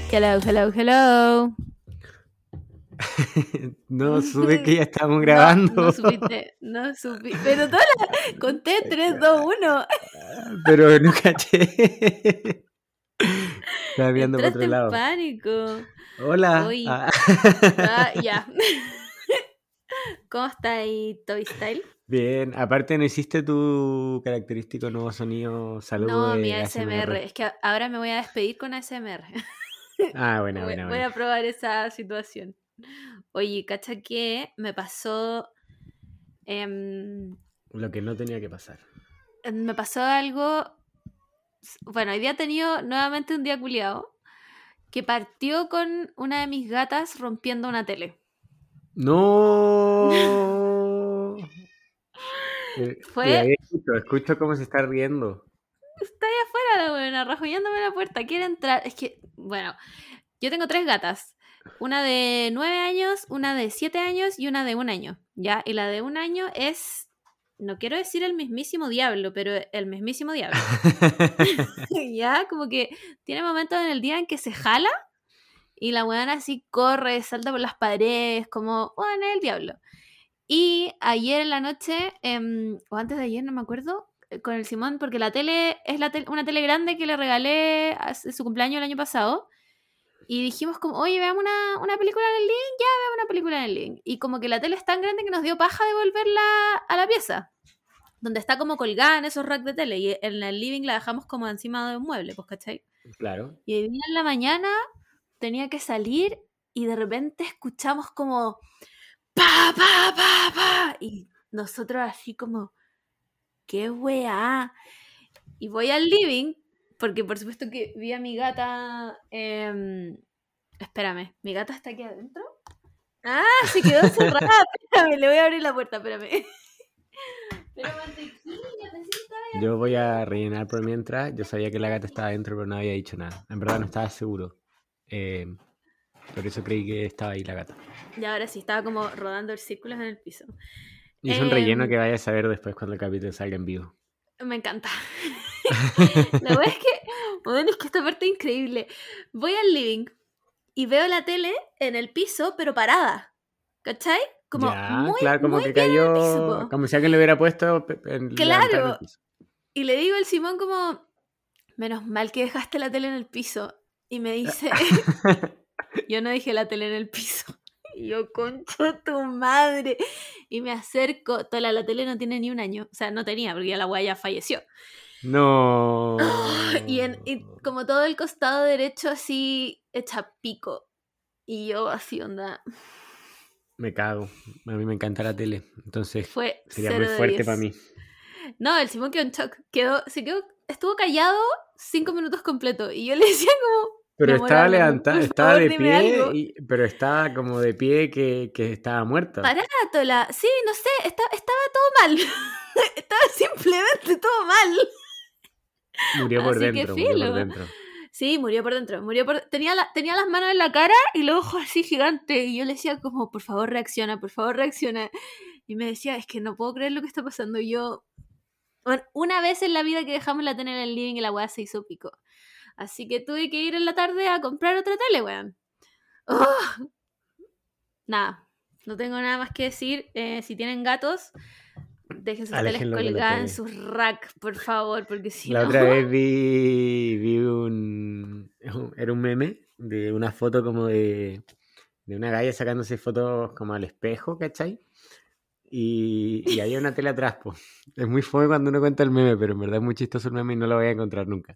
Hello, hello, hello. No supe que ya estábamos grabando. No supiste, no supe. Pero todas las conté 3, 2, 1. Pero no caché. Estaba mirando por Entraste otro en lado. pánico. Hola. Hoy. Ah. Ya. ¿Cómo está ahí, Toy Style? Bien, aparte no hiciste tu característico nuevo sonido saludo No, mi de ASMR. ASMR. Es que ahora me voy a despedir con ASMR. Ah, buena. Voy a probar esa situación. Oye, cacha que me pasó. Lo que no tenía que pasar. Me pasó algo. Bueno, hoy día he tenido nuevamente un día culiado que partió con una de mis gatas rompiendo una tele. No. Fue. Escucho cómo se está riendo. Está ahí afuera la buena, rajuñándome la puerta. Quiere entrar. Es que, bueno, yo tengo 3 gatas. Una de 9 años, una de 7 años y una de 1 año. ¿Ya? Y la de 1 año es. No quiero decir el mismísimo diablo, pero el mismísimo diablo. Ya, como que tiene momentos en el día en que se jala y la weona así corre, salta por las paredes, como, bueno, es el diablo. Y ayer en la noche, o antes de ayer, no me acuerdo, con el Simón, porque la tele es una tele grande que le regalé a su cumpleaños el año pasado. Y dijimos como, oye, veamos una película en el living, ya veamos una película en el living. Y como que la tele es tan grande que nos dio paja devolverla a la pieza, donde está como colgada en esos racks de tele. Y en el living la dejamos como encima de un mueble, pues, ¿cachai? Claro. Y hoy día en la mañana tenía que salir y de repente escuchamos como ¡pa, pa, pa, pa! Y nosotros así como, ¡qué weá! Y voy al living, porque por supuesto que vi a mi gata. Espérame, ¿mi gata está aquí adentro? ¡Ah! Se quedó encerrada. Espérame, le voy a abrir la puerta, espérame. Pero mantequilla, pensé que estaba ahí. Yo voy a rellenar por mientras. Yo sabía que la gata estaba adentro, pero no había dicho nada. En verdad no estaba seguro. Por eso creí que estaba ahí la gata. Y ahora sí, estaba como rodando círculos en el piso. Y es un relleno que vayas a ver después cuando el capítulo salga en vivo. Me encanta. La verdad es que, bueno, es que esta parte es increíble. Voy al living y veo la tele en el piso, pero parada. ¿Cachai? Como Ya, muy, claro, como muy que bien en el piso, cayó, po. como si alguien le hubiera puesto levantar en el Claro. piso. Y le digo al Simón como, menos mal que dejaste la tele en el piso. Y me dice, yo no dejé la tele en el piso. Y yo, concha tu madre. Y me acerco, toda la tele no tiene ni 1 año. O sea, no tenía, porque ya la weá ya falleció. No. Y como todo el costado derecho así hecha pico. Y yo así onda. Me cago. A mí me encanta la tele. Entonces Fue sería 0 muy de fuerte 10. para mí. No, el Simón quedó en shock. Estuvo callado 5 minutos completo. Y yo le decía como, mi Pero amor, estaba háblame, levantada, por estaba favor, de dime algo. pie, pero estaba como de pie que estaba muerta. Parátola. Sí, no sé, estaba todo mal. Estaba simplemente todo mal. Murió por Así que dentro, murió por filo. dentro. Sí, murió por dentro. Tenía las manos en la cara y los ojos así gigantes. Y yo le decía como, por favor reacciona, por favor reacciona. Y me decía, es que no puedo creer lo que está pasando. Y yo, bueno, una vez en la vida que dejamos la tele en el living y la weá se hizo pico. Así que tuve que ir en la tarde a comprar otra tele, weón. ¡Oh! Nada, no tengo nada más que decir. Si tienen gatos, dejen sus teles Aléjenlo de la colgadas en tele. sus racks, por favor, porque si La no... otra vez vi era un meme de una foto como de una galla sacándose fotos como al espejo, ¿cachai? Y había una tele atrás, pues. Es muy fome cuando uno cuenta el meme, pero en verdad es muy chistoso el meme y no lo voy a encontrar nunca.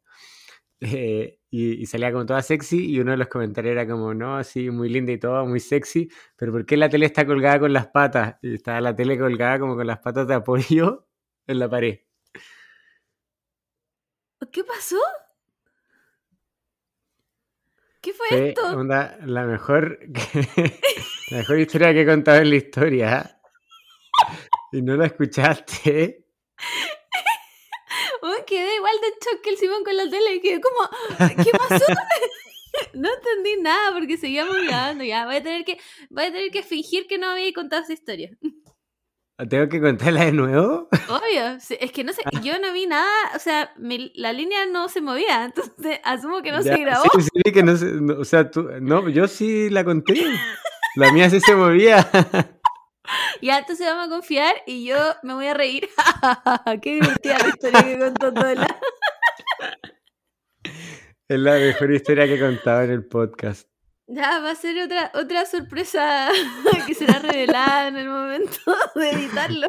Y salía como toda sexy y uno de los comentarios era como, no, sí, muy linda y todo, muy sexy, pero ¿por qué la tele está colgada con las patas? Y estaba la tele colgada como con las patas de apoyo en la pared. ¿Qué pasó? ¿Qué fue Fue esto? onda, la mejor historia que he contado en la historia. Y no la escuchaste. Quedé igual de shock que el Simón con la tele. Quedé como, ¿qué pasó? No entendí nada porque seguíamos grabando. Ya, voy a tener que fingir que no había contado esa historia. ¿Tengo que contarla de nuevo? Obvio, sí, es que no sé, yo no vi nada, o sea, la línea no se movía, entonces asumo que no Ya, se grabó. sí, sí, que no sé, o sea, tú, no, yo sí la conté. La mía sí se movía. Ya, entonces vamos a confiar y yo me voy a reír. Qué divertida la historia que contó Tola. Es la mejor historia que he contado en el podcast. Ya, va a ser otra sorpresa que será revelada en el momento de editarlo.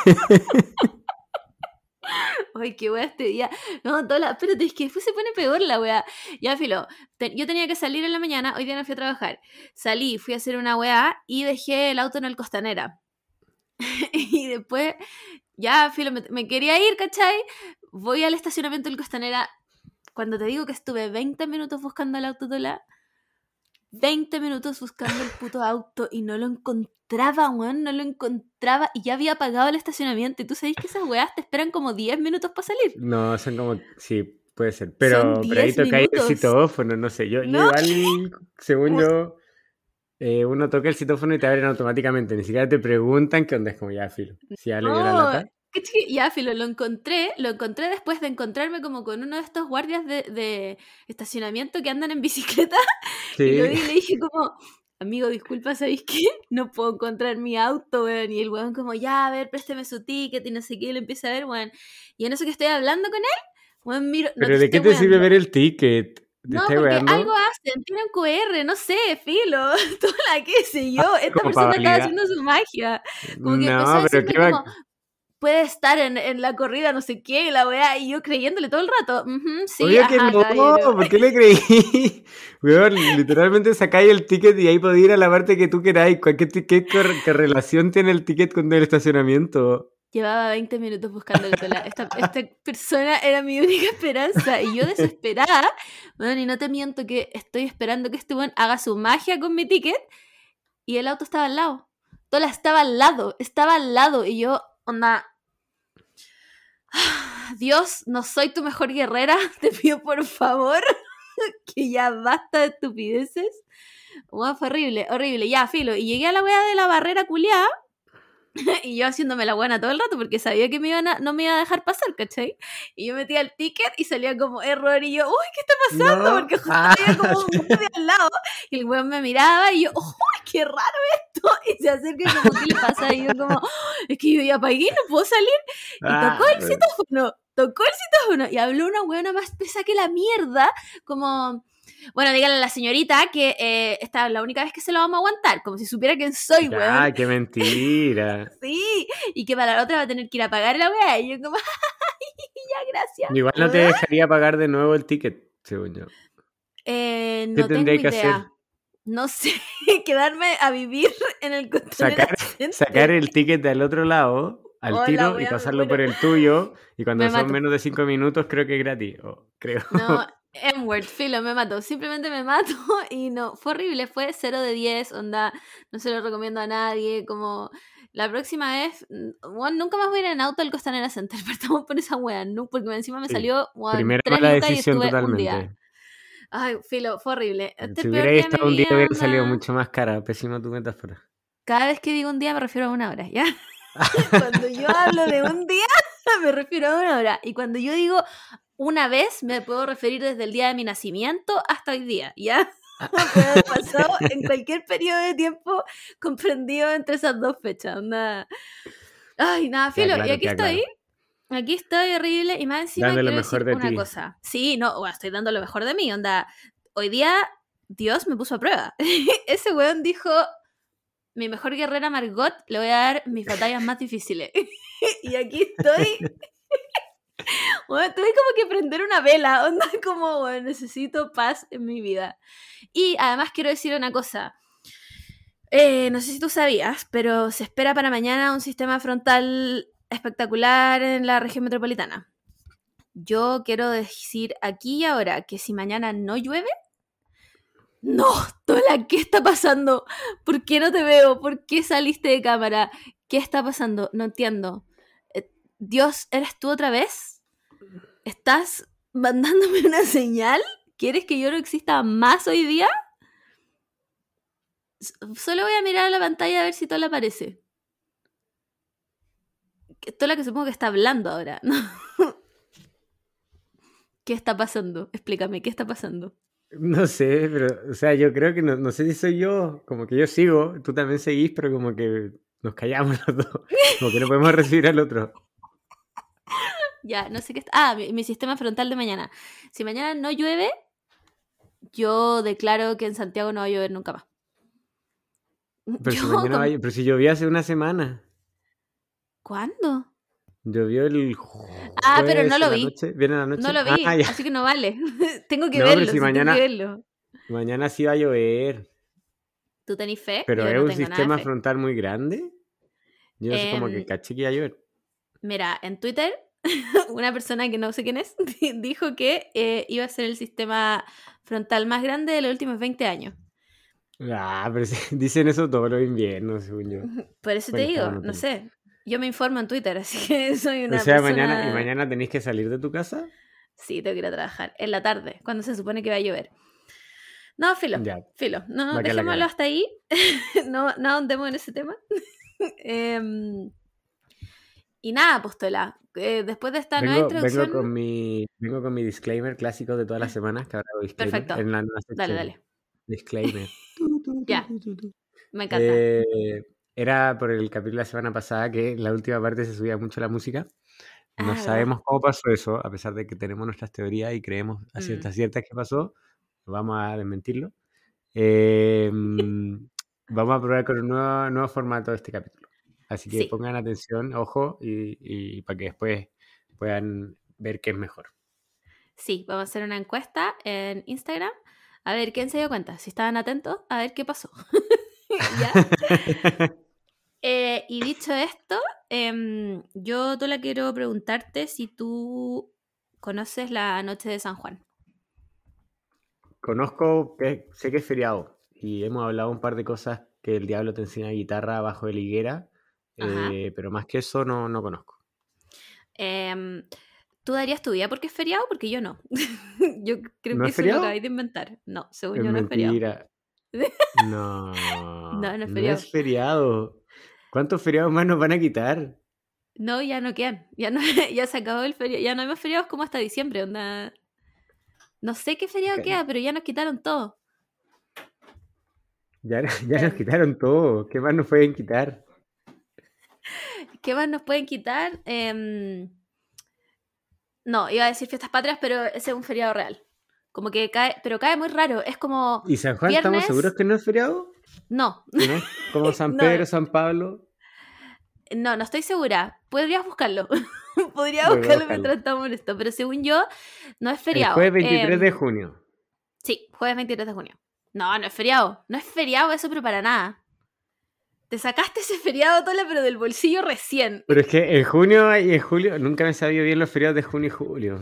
Ay, qué wea este día. No, Tola, espérate, es que después se pone peor la wea. Ya, filo, yo tenía que salir en la mañana, hoy día no fui a trabajar. Salí, fui a hacer una wea y dejé el auto en el Costanera. Y después, ya, filo, me quería ir, ¿cachai? Voy al estacionamiento del Costanera. Cuando te digo que estuve 20 minutos buscando el auto, Tola, 20 minutos buscando el puto auto y no lo encontraba, weón, no lo encontraba y ya había pagado el estacionamiento y tú sabes que esas weas te esperan como 10 minutos para salir. No, son como, sí, puede ser. Son Pero ahí 10 toca el minutos. citófono, no sé. Yo No, igual, según yo, uno toca el citófono y te abren automáticamente. Ni siquiera te preguntan qué onda, es como ya, filo. Si ya le dio la no. lata. Ya, filo, lo encontré después de encontrarme como con uno de estos guardias de estacionamiento que andan en bicicleta y lo Sí. vi y le dije como, amigo, disculpa, ¿sabéis qué? No puedo encontrar mi auto, weón. Y el weón como, ya, a ver, présteme su ticket y no sé qué, y lo empieza a ver, weón. Y en eso que estoy hablando con él, weón, miro, no te ¿Pero de qué estoy te sirve weando. ver el ticket? ¿Te No, estás porque algo weando? hacen, tienen QR, no sé, filo, toda la qué sé yo, esta Como para persona estaba validar. haciendo su magia. Como que empezó a No, pero decirme qué va. como, puede estar en la corrida, no sé qué, y la weá, y yo creyéndole todo el rato. Sí, Obvio que ajá, no, caballero. ¿por qué le creí? Weón, literalmente sacáis el ticket y ahí podéis ir a la parte que tú queráis. ¿Qué relación tiene el ticket con el estacionamiento? Llevaba 20 minutos buscando el tola. Esta persona era mi única esperanza. Y yo desesperada, bueno, y no te miento que estoy esperando que este weón haga su magia con mi ticket. Y el auto estaba al lado. Tola estaba al lado. Y yo, onda, Dios, no soy tu mejor guerrera. Te pido por favor que ya basta de estupideces. Bueno, fue horrible, horrible. Ya, filo. Y llegué a la wea de la barrera culiada. Y yo haciéndome la buena todo el rato porque sabía que no me iba a dejar pasar, ¿cachai? Y yo metía el ticket y salía como error y yo, uy, ¿qué está pasando? No. Porque justo había como un guardia al lado y el weón me miraba y yo, uy, qué raro esto. Y se acerca y como, ¿qué le pasa? Y yo como, es que yo ya pagué, no puedo salir. Y tocó el citófono y habló una weona más pesa que la mierda, como... Bueno, díganle a la señorita que esta es la única vez que se lo vamos a aguantar, como si supiera quién soy, weón. Ya, qué mentira. Sí, y que para la otra va a tener que ir a pagar la weá. Y yo como, ya, gracias. Igual no te dejaría pagar de nuevo el ticket, según yo. ¿Qué No tendría tengo que hacer? idea. No sé, quedarme a vivir en el Costanera Sacar Center. el ticket del otro lado al Oh, la tiro y weá, me pasarlo muero. por el tuyo. Y cuando Me son mato. menos de 5 minutos, creo que es gratis. Creo. No, M-word, filo, me mato. Simplemente me mato y no. Fue horrible, fue 0 de 10, onda. No se lo recomiendo a nadie. Como la próxima vez, bueno, nunca más voy a ir en auto al Costanera Center. Partamos por esa wea, no, porque encima me Sí. salió bueno, Primera 3 mala lucas y decisión estuve un día. totalmente. Ay, filo, fue horrible. Este es Si el peor hubierais día de mi estado un día, vida, hubiera salido onda. mucho más cara. Pésima tu metáfora. Cada vez que digo un día me refiero a una hora, ¿ya? Cuando yo hablo de un día, me refiero a una hora. Y cuando yo digo una vez, me puedo referir desde el día de mi nacimiento hasta hoy día, ¿ya? Puede haber pasado en cualquier periodo de tiempo comprendido entre esas dos fechas. Onda. Ay, nada, Ya, filo. Y claro, aquí queda estoy. claro. Aquí estoy horrible. Y más encima Dando lo quiero mejor decir de una ti. cosa. Sí, no, bueno, estoy dando lo mejor de mí. Onda. Hoy día Dios me puso a prueba. Ese weón dijo, mi mejor guerrera Margot, le voy a dar mis batallas más difíciles. Y aquí estoy. Bueno, tuve como que prender una vela, onda como, bueno, necesito paz en mi vida. Y además quiero decir una cosa. No sé si tú sabías, pero se espera para mañana un sistema frontal espectacular en la región metropolitana. Yo quiero decir aquí y ahora que si mañana no llueve, no, Tola, ¿qué está pasando? ¿Por qué no te veo? ¿Por qué saliste de cámara? ¿Qué está pasando? No entiendo. Dios, ¿eres tú otra vez? ¿Estás mandándome una señal? ¿Quieres que yo no exista más hoy día? Solo voy a mirar a la pantalla a ver si Tola aparece. Tola que supongo que está hablando ahora, ¿no? ¿Qué está pasando? Explícame, ¿qué está pasando? No sé, pero, o sea, yo creo que no sé si soy yo, como que yo sigo, tú también seguís, pero como que nos callamos los dos, como que no podemos recibir al otro. Ya, no sé qué está... Ah, mi sistema frontal de mañana. Si mañana no llueve, yo declaro que en Santiago no va a llover nunca más. Pero si mañana va a pero si llovió hace una semana. ¿Cuándo? Llovió el Ah, pero no jueves lo en la vi. noche, ¿viene en la noche? No lo Ah, vi, ya. así que no vale. Tengo que No, pero verlo, si sí, tengo que mañana, verlo. mañana sí va a llover. ¿Tú tenés fe? Pero Yo es no un tengo nada de sistema fe. frontal muy grande. Yo no sé cómo que caché que iba a llover. Mira, en Twitter, una persona que no sé quién es, dijo que iba a ser el sistema frontal más grande de los últimos 20 años. Ah, pero dicen eso todos los inviernos, según yo. Por eso te Bueno, digo, cada uno no tiene. sé. Yo me informo en Twitter, así que soy O una sea, mañana, ¿y persona... mañana tenéis que salir de tu casa? Sí, tengo que ir a trabajar. En la tarde, cuando se supone que va a llover. No, filo, Ya, filo. No, va a quedar la dejémoslo cagada. hasta ahí. No ahondemos en ese tema. Em, y nada, Postola. Después de esta nueva Vengo introducción... con mi disclaimer clásico de todas las semanas, que ahora hago disclaimer, Perfecto. en la nueva Dale, sección. dale. Disclaimer. Ya, me encanta. Eh, Era por el capítulo de la semana pasada que en la última parte se subía mucho la música. No Ah, ¿verdad? sabemos cómo pasó eso, a pesar de que tenemos nuestras teorías y creemos a Mm, ciertas que pasó. Vamos a desmentirlo. Eh, Vamos a probar con un nuevo formato de este capítulo. Así que sí, pongan atención, ojo, y para que después puedan ver qué es mejor. sí. Vamos a hacer una encuesta en Instagram. A ver quién se dio cuenta. Si estaban atentos, a ver qué pasó. ¿Ya? Y dicho esto, yo Tola quiero preguntarte si tú conoces la noche de San Juan. Conozco, sé que es feriado y hemos hablado un par de cosas que el diablo te enseña guitarra bajo de la higuera, Ajá. pero más que eso no conozco. Em, ¿Tú darías tu vida porque es feriado? Porque yo no. Yo creo ¿No que es eso lo feriado? acabáis de inventar. No, según Es yo no es feriado. mentira. No, No es no feriado. es feriado. ¿Cuántos feriados más nos van a quitar? No, ya no quedan. Ya no, ya se acabó el feriado. Ya no hay más feriados como hasta diciembre. Onda. No sé qué feriado queda, pero ya nos quitaron todo. Ya nos quitaron todo. ¿Qué más nos pueden quitar? ¿Qué más nos pueden quitar? No, iba a decir fiestas patrias, pero ese es un feriado real. Como que cae, pero cae muy raro. Es como ¿Y San Juan estamos seguros viernes. que no es feriado? No, ¿Que no es como San no, Pedro, San Pablo? no estoy segura. Podrías buscarlo. Podría Voy a buscarlo buscarlo. mientras estamos en esto. Pero según yo, no es El feriado. jueves 23 de junio. Sí, jueves 23 de junio. No, no es feriado. No es feriado eso, pero para nada. Te sacaste ese feriado, Tola, pero del bolsillo recién. Pero es que en junio y en julio, nunca me sabía bien los feriados de junio y julio.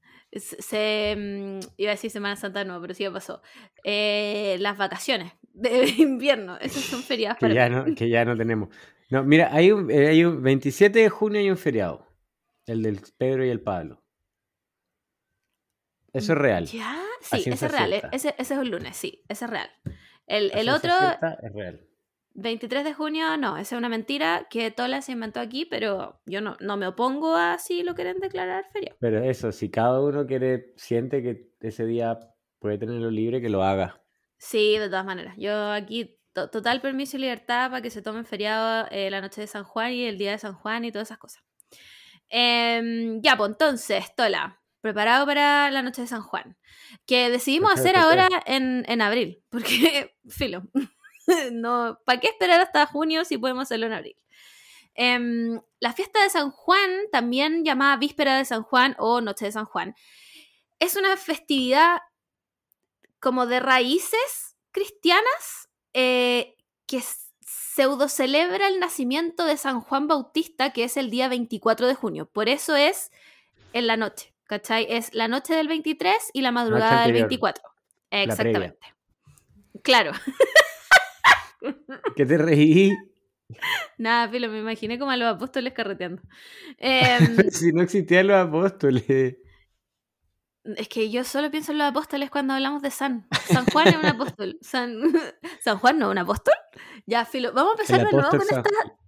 Iba a decir Semana Santa, no, pero sí me pasó. Las vacaciones de invierno, esos son feriados para mí. Que ya no tenemos. No, mira, hay un 27 de junio hay un feriado. El del Pedro y el Pablo. Eso es real. ¿Ya? A Sí, ese ciencia es real. cierta. Ese es un lunes, sí, ese es real. A El ciencia otro, cierta es real. 23 de junio, no, esa es una mentira que Tola se inventó aquí, pero yo no me opongo a si lo quieren declarar feriado. Pero eso, si cada uno siente que ese día puede tenerlo libre, que lo haga. Sí, de todas maneras. Yo aquí, total permiso y libertad para que se tomen feriado la noche de San Juan y el día de San Juan y todas esas cosas. Ya, pues entonces, Tola, preparado para la noche de San Juan. Que decidimos hacer ahora en abril, porque, filo, no, ¿para qué esperar hasta junio si podemos hacerlo en abril? La fiesta de San Juan, también llamada Víspera de San Juan o Noche de San Juan, es una festividad como de raíces cristianas que pseudo celebra el nacimiento de San Juan Bautista, que es el día 24 de junio. Por eso es en la noche, ¿cachai? Es la noche del 23 y la madrugada del 24. La previa. Exactamente. Claro. ¿Qué te reí? Nada, Filo, me imaginé como a los apóstoles carreteando. Si no existían los apóstoles. Es que yo solo pienso en los apóstoles cuando hablamos de San Juan es un apóstol. San Juan no es un apóstol. Ya, Filo, vamos a empezar El de nuevo apóstol con San esta... Juan.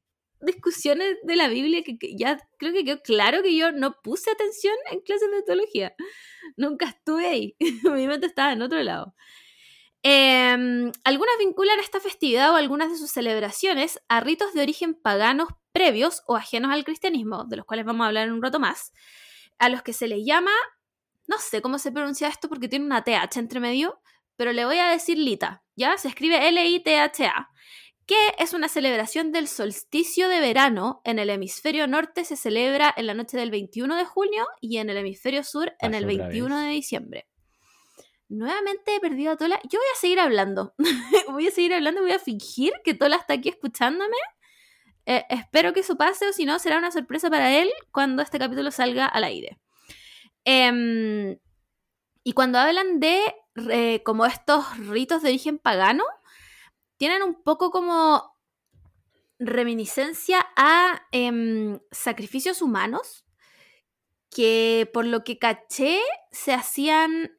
discusiones de la Biblia que ya creo que quedó claro que yo no puse atención en clases de teología. Nunca estuve ahí. Mi mente estaba en otro lado. Algunas vinculan esta festividad o algunas de sus celebraciones a ritos de origen paganos previos o ajenos al cristianismo, de los cuales vamos a hablar en un rato más, a los que se les llama, no sé cómo se pronuncia esto porque tiene una TH entre medio, pero le voy a decir Lita, ¿ya? Se escribe Litha, que es una celebración del solsticio de verano. En el hemisferio norte se celebra en la noche del 21 de junio y en el hemisferio sur en el 21 de diciembre. Nuevamente he perdido a Tola. Yo voy a seguir hablando. Voy a fingir que Tola está aquí escuchándome. Espero que eso pase, o si no, será una sorpresa para él cuando este capítulo salga al aire. Y cuando hablan de como estos ritos de origen pagano, tienen un poco como reminiscencia a sacrificios humanos que, por lo que caché, se hacían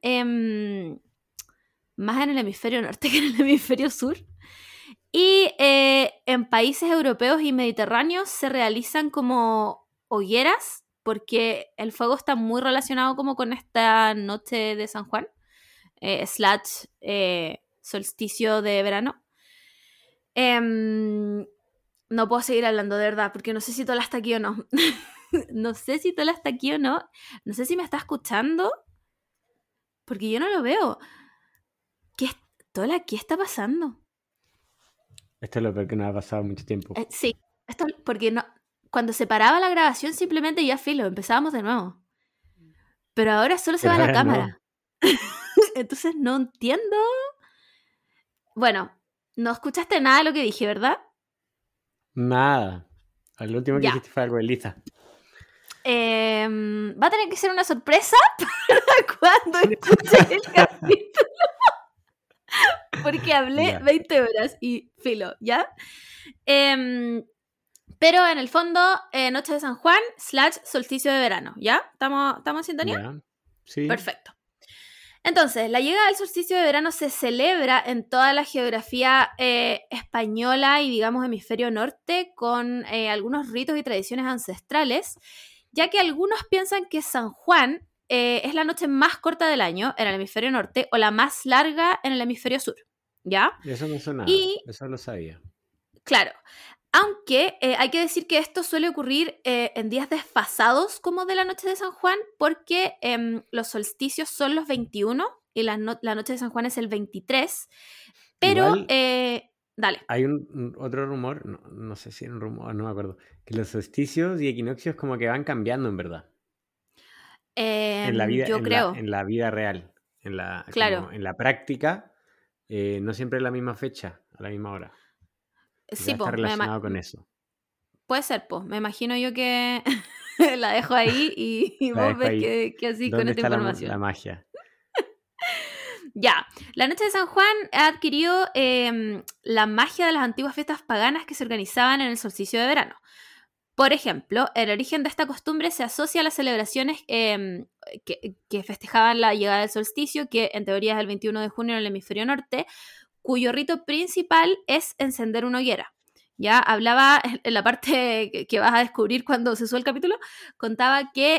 más en el hemisferio norte que en el hemisferio sur. Y en países europeos y mediterráneos se realizan como hogueras, porque el fuego está muy relacionado como con esta noche de San Juan, solsticio de verano. No puedo seguir hablando, de verdad, porque no sé si Tola está aquí o no. No sé si Tola está aquí o no. No sé si me está escuchando, porque yo no lo veo. Tola, ¿qué está pasando? Esto es lo peor que nos ha pasado mucho tiempo. Sí, esto porque no, cuando se paraba la grabación simplemente ya filo, empezábamos de nuevo. Pero ahora solo se va la cámara. No. Entonces no entiendo. Bueno, no escuchaste nada de lo que dije, ¿verdad? Nada. Lo último que dijiste fue algo de Lisa. Va a tener que ser una sorpresa para cuando escuches el capítulo. Porque hablé 20 horas y filo, ¿ya? Pero en el fondo, noche de San Juan / solsticio de verano, ¿ya? ¿Estamos en sintonía? Yeah. Sí. Perfecto. Entonces, la llegada del solsticio de verano se celebra en toda la geografía española y, digamos, hemisferio norte, con algunos ritos y tradiciones ancestrales, ya que algunos piensan que San Juan es la noche más corta del año en el hemisferio norte o la más larga en el hemisferio sur, ¿ya? Eso no sonaba, eso lo sabía. Claro, aunque hay que decir que esto suele ocurrir en días desfasados como de la noche de San Juan, porque los solsticios son los 21 y la noche de San Juan es el 23, pero... dale. Hay otro rumor, no sé si era un rumor, no me acuerdo, que los solsticios y equinoccios como que van cambiando en verdad. En la vida, yo creo. En la vida real, claro. como en la práctica, no siempre es la misma fecha, a la misma hora. Sí, está relacionado con eso. Puede ser, pues. Me imagino yo que la dejo ahí y vos ves que así con esta información. La magia. Ya, la noche de San Juan ha adquirido la magia de las antiguas fiestas paganas que se organizaban en el solsticio de verano. Por ejemplo, el origen de esta costumbre se asocia a las celebraciones que festejaban la llegada del solsticio, que en teoría es el 21 de junio en el hemisferio norte, cuyo rito principal es encender una hoguera. Ya hablaba en la parte que vas a descubrir cuando se sube el capítulo, contaba que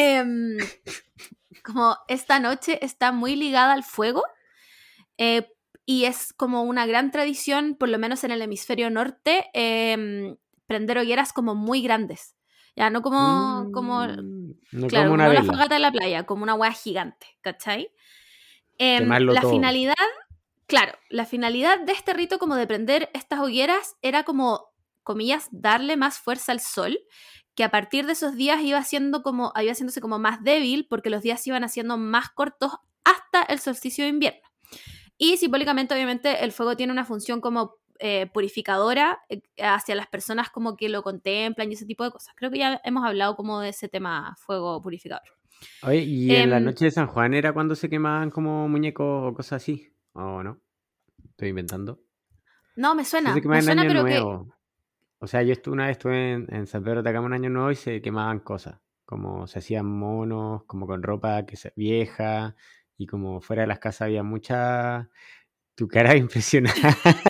como esta noche está muy ligada al fuego y es como una gran tradición, por lo menos en el hemisferio norte, prender hogueras como muy grandes. Ya, no como no claro, como una no vela. la fogata de la playa, como una hueá gigante, ¿cachai? La todo. Finalidad, claro, la finalidad de este rito como de prender estas hogueras era como, comillas, darle más fuerza al sol, que a partir de esos días iba haciéndose como más débil, porque los días se iban haciendo más cortos hasta el solsticio de invierno. Y simbólicamente, obviamente, el fuego tiene una función como purificadora hacia las personas como que lo contemplan y ese tipo de cosas. Creo que ya hemos hablado como de ese tema, fuego purificador. Oye, ¿y en la noche de San Juan era cuando se quemaban como muñecos o cosas así? ¿O no? Estoy inventando. No, me suena. Se quemaban me suena, en Año pero Nuevo. O sea, una vez estuve en San Pedro de Atacama en Año Nuevo y se quemaban cosas. Como se hacían monos, como con ropa vieja, y como fuera de las casas había mucha... Tu cara impresionante.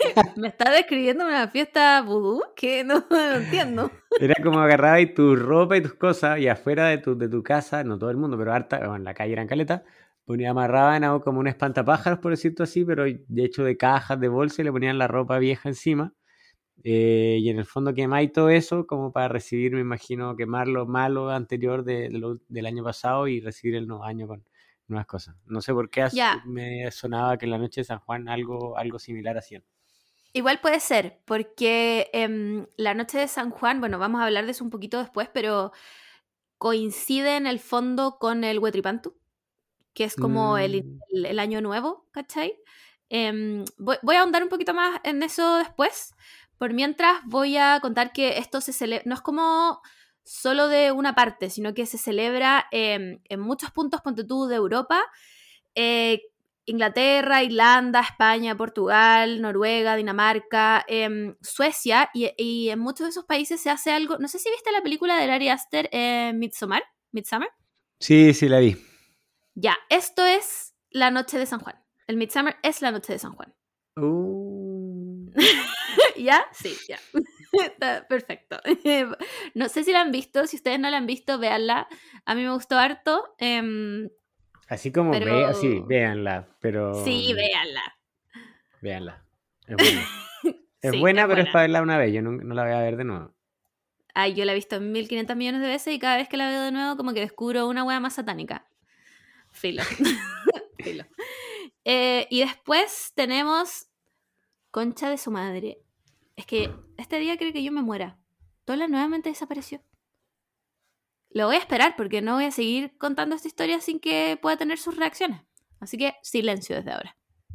¿Me estás describiendo una fiesta vudú? Que no, no entiendo. Era como agarrabas y tu ropa y tus cosas y afuera de tu casa, no todo el mundo, pero harta, bueno, en la calle eran caleta, amarraban a como un espantapájaros, por decirlo así, pero de hecho de cajas, de bolsa y le ponían la ropa vieja encima. Y en el fondo quemáis todo eso como para recibir, me imagino, quemar lo malo anterior del año pasado y recibir el nuevo año con nuevas cosas. No sé por qué Ya, me sonaba que en la noche de San Juan algo similar hacían. igual puede ser, porque la noche de San Juan, bueno, vamos a hablar de eso un poquito después, pero coincide en el fondo con el Huetripantu, que es como Mm, el año nuevo, ¿cachai? Voy a ahondar un poquito más en eso después. Por mientras voy a contar que esto se celebra, no es como solo de una parte, sino que se celebra en muchos puntos, ponte tú, de Europa. eh, Inglaterra, Irlanda, España, Portugal, Noruega, Dinamarca, Suecia, y en muchos de esos países se hace algo. No sé si viste la película de Ari Aster, Midsommar. sí, sí, la vi. Ya, esto es la noche de San Juan. El Midsummer es la noche de San Juan. Uh, ¿Ya? Sí, ya. Está perfecto. No sé si la han visto. Si ustedes no la han visto, véanla. A mí me gustó harto. así como así, Pero véanla, pero sí, véanla. véanla. Es buena. Es Sí, buena, es pero es buena. para verla una vez. Yo no la voy a ver de nuevo. Ay, yo la he visto 1500 millones de veces y cada vez que la veo de nuevo como que descubro una wea más satánica. Filo. Filo. Y después tenemos Concha de su madre. Es que este día creo que yo me muera. Tola nuevamente desapareció. Lo voy a esperar porque no voy a seguir contando esta historia sin que pueda tener sus reacciones. Así que silencio desde ahora.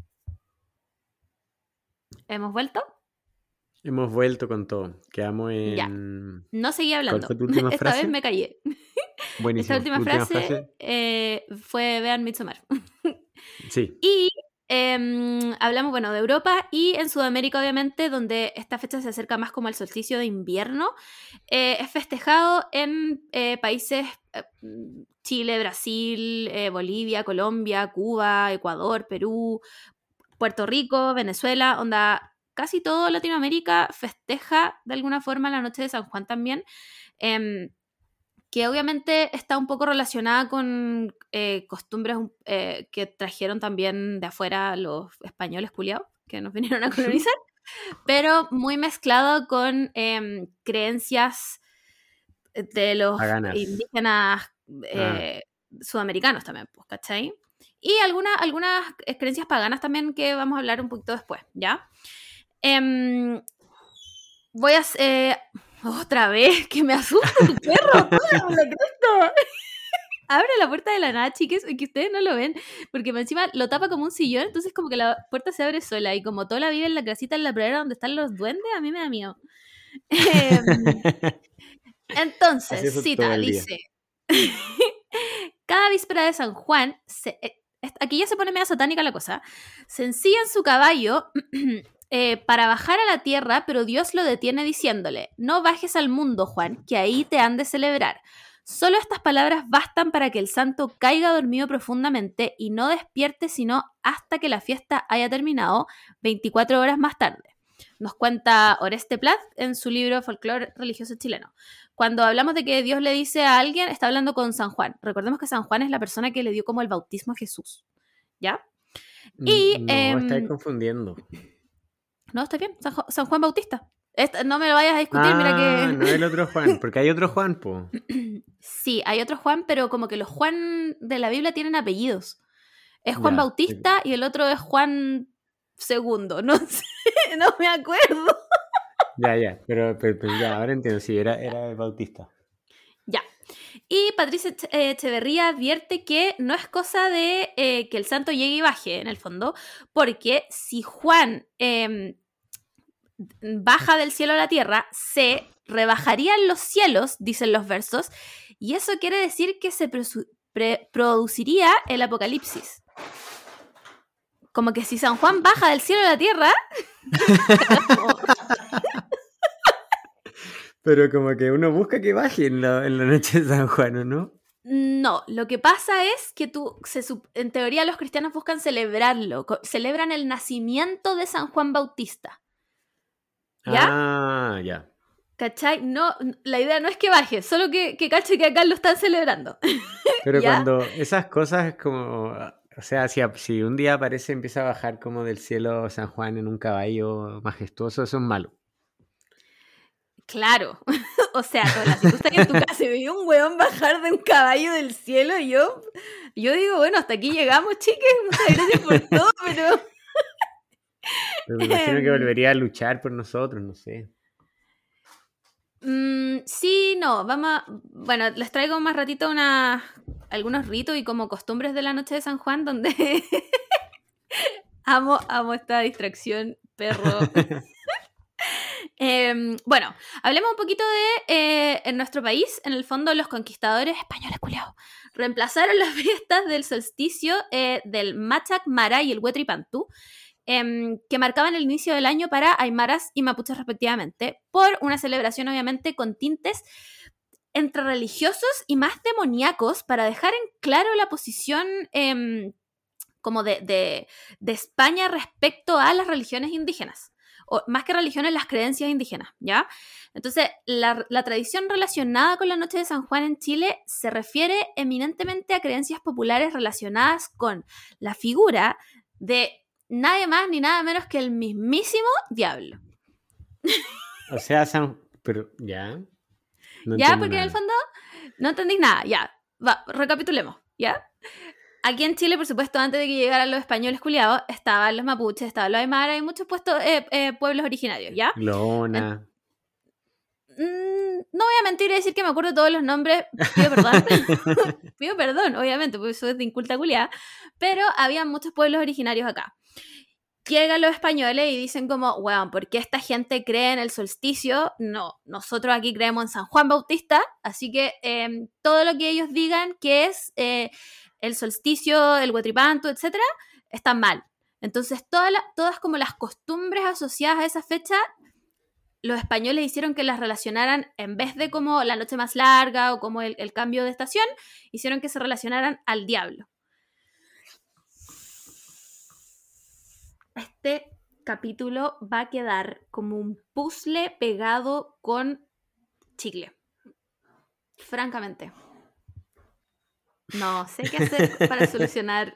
¿Hemos vuelto? Hemos vuelto con todo. Quedamos Ya. en... No seguí ¿Cuál hablando. fue tu última Esta vez frase? me callé. Esta Buenísimo. última ¿Tu última frase frase? fue Vean Midsommar. Sí. Y hablamos, bueno, de Europa y en Sudamérica, obviamente, donde esta fecha se acerca más como al solsticio de invierno. Es festejado en países Chile, Brasil, Bolivia, Colombia, Cuba, Ecuador, Perú, Puerto Rico, Venezuela, onda, casi todo Latinoamérica festeja de alguna forma la noche de San Juan también. Em, que obviamente está un poco relacionada con costumbres que trajeron también de afuera los españoles culiados, que nos vinieron a colonizar, pero muy mezclado con creencias de los Paganas. indígenas Ah, sudamericanos también, pues, ¿cachai? Y algunas creencias paganas también que vamos a hablar un poquito después, ¿ya? Em, voy a... otra vez, que me asusta tu perro, ¡Toda la cresta! Abre la puerta de la nada, chiques, y que ustedes no lo ven, porque encima lo tapa como un sillón, entonces como que la puerta se abre sola, y como Tola vive en la casita en la pradera donde están los duendes, a mí me da miedo. así Entonces, eso todo cita, el día. dice, cada víspera de San Juan, aquí ya se pone medio satánica la cosa, se ensilla en su caballo para bajar a la tierra, pero Dios lo detiene diciéndole, no bajes al mundo, Juan, que ahí te han de celebrar. Solo estas palabras bastan para que el santo caiga dormido profundamente y no despierte sino hasta que la fiesta haya terminado 24 horas más tarde. Nos cuenta Oreste Plat en su libro Folclore Religioso Chileno. Cuando hablamos de que Dios le dice a alguien, está hablando con San Juan. Recordemos que San Juan es la persona que le dio como el bautismo a Jesús, ¿ya? Y, No, estáis confundiendo. no, está bien, San Juan Bautista. No me lo vayas a discutir, mira Ah, que... no el otro Juan, porque hay otro Juan, po. Sí, hay otro Juan, pero como que los Juan de la Biblia tienen apellidos. Es Juan Ya. Bautista y el otro es Juan segundo, no sé, no me acuerdo. Ya, pero ya, ahora entiendo, sí, era el Bautista. Ya. Y Patricia Echeverría advierte que no es cosa de que el santo llegue y baje, en el fondo, porque si Juan baja del cielo a la tierra, se rebajarían los cielos, dicen los versos, y eso quiere decir que se produciría el apocalipsis. Como que si San Juan baja del cielo a la tierra... Pero como que uno busca que baje en la noche de San Juan, ¿o no? No, lo que pasa es que en teoría los cristianos buscan celebrarlo, celebran el nacimiento de San Juan Bautista. ¿Ya? Ah, ya. ¿Cachai? No, la idea no es que baje, solo que cache que acá lo están celebrando. Pero ¿Ya? cuando esas cosas es como, o sea, si un día aparece, empieza a bajar como del cielo San Juan en un caballo majestuoso, eso es malo. Claro. O sea, Tola, si tú estás en tu casa y ves un weón bajar de un caballo del cielo, yo digo, bueno, hasta aquí llegamos, chiques, muchas gracias por todo, pero... Pero me imagino que volvería a luchar por nosotros, no sé. Sí, no, bueno, les traigo más ratito algunos ritos y como costumbres de la noche de San Juan, donde amo esta distracción, perro. Bueno, hablemos un poquito de en nuestro país, en el fondo los conquistadores españoles culiados reemplazaron las fiestas del solsticio del Machac Mara y el Huetripantú, que marcaban el inicio del año para aymaras y mapuches respectivamente, por una celebración obviamente con tintes entre religiosos y más demoníacos para dejar en claro la posición como de España respecto a las religiones indígenas. O más que religiones, las creencias indígenas, ¿ya? Entonces, la tradición relacionada con la noche de San Juan en Chile se refiere eminentemente a creencias populares relacionadas con la figura de nadie más ni nada menos que el mismísimo diablo. O sea, pero ya, no ¿Ya? entiendo Porque en el nada. fondo no entendéis nada, ya. Recapitulemos, ¿ya? Aquí en Chile, por supuesto, antes de que llegaran los españoles culiados, estaban los mapuches, estaban los aymaras y muchos pueblos originarios, ¿ya? Lona. No voy a mentir y decir que me acuerdo de todos los nombres, pido perdón. Pido perdón, obviamente, porque eso es de inculta culiada, pero había muchos pueblos originarios acá. Llegan los españoles y dicen como, weón, ¿por qué esta gente cree en el solsticio? No, nosotros aquí creemos en San Juan Bautista, así que todo lo que ellos digan que es el solsticio, el huetripanto, etcétera, están mal. Entonces, todas como las costumbres asociadas a esa fecha, los españoles hicieron que las relacionaran, en vez de como la noche más larga o como el cambio de estación, hicieron que se relacionaran al diablo. Este capítulo va a quedar como un puzzle pegado con chicle. Francamente. No sé qué hacer para solucionar.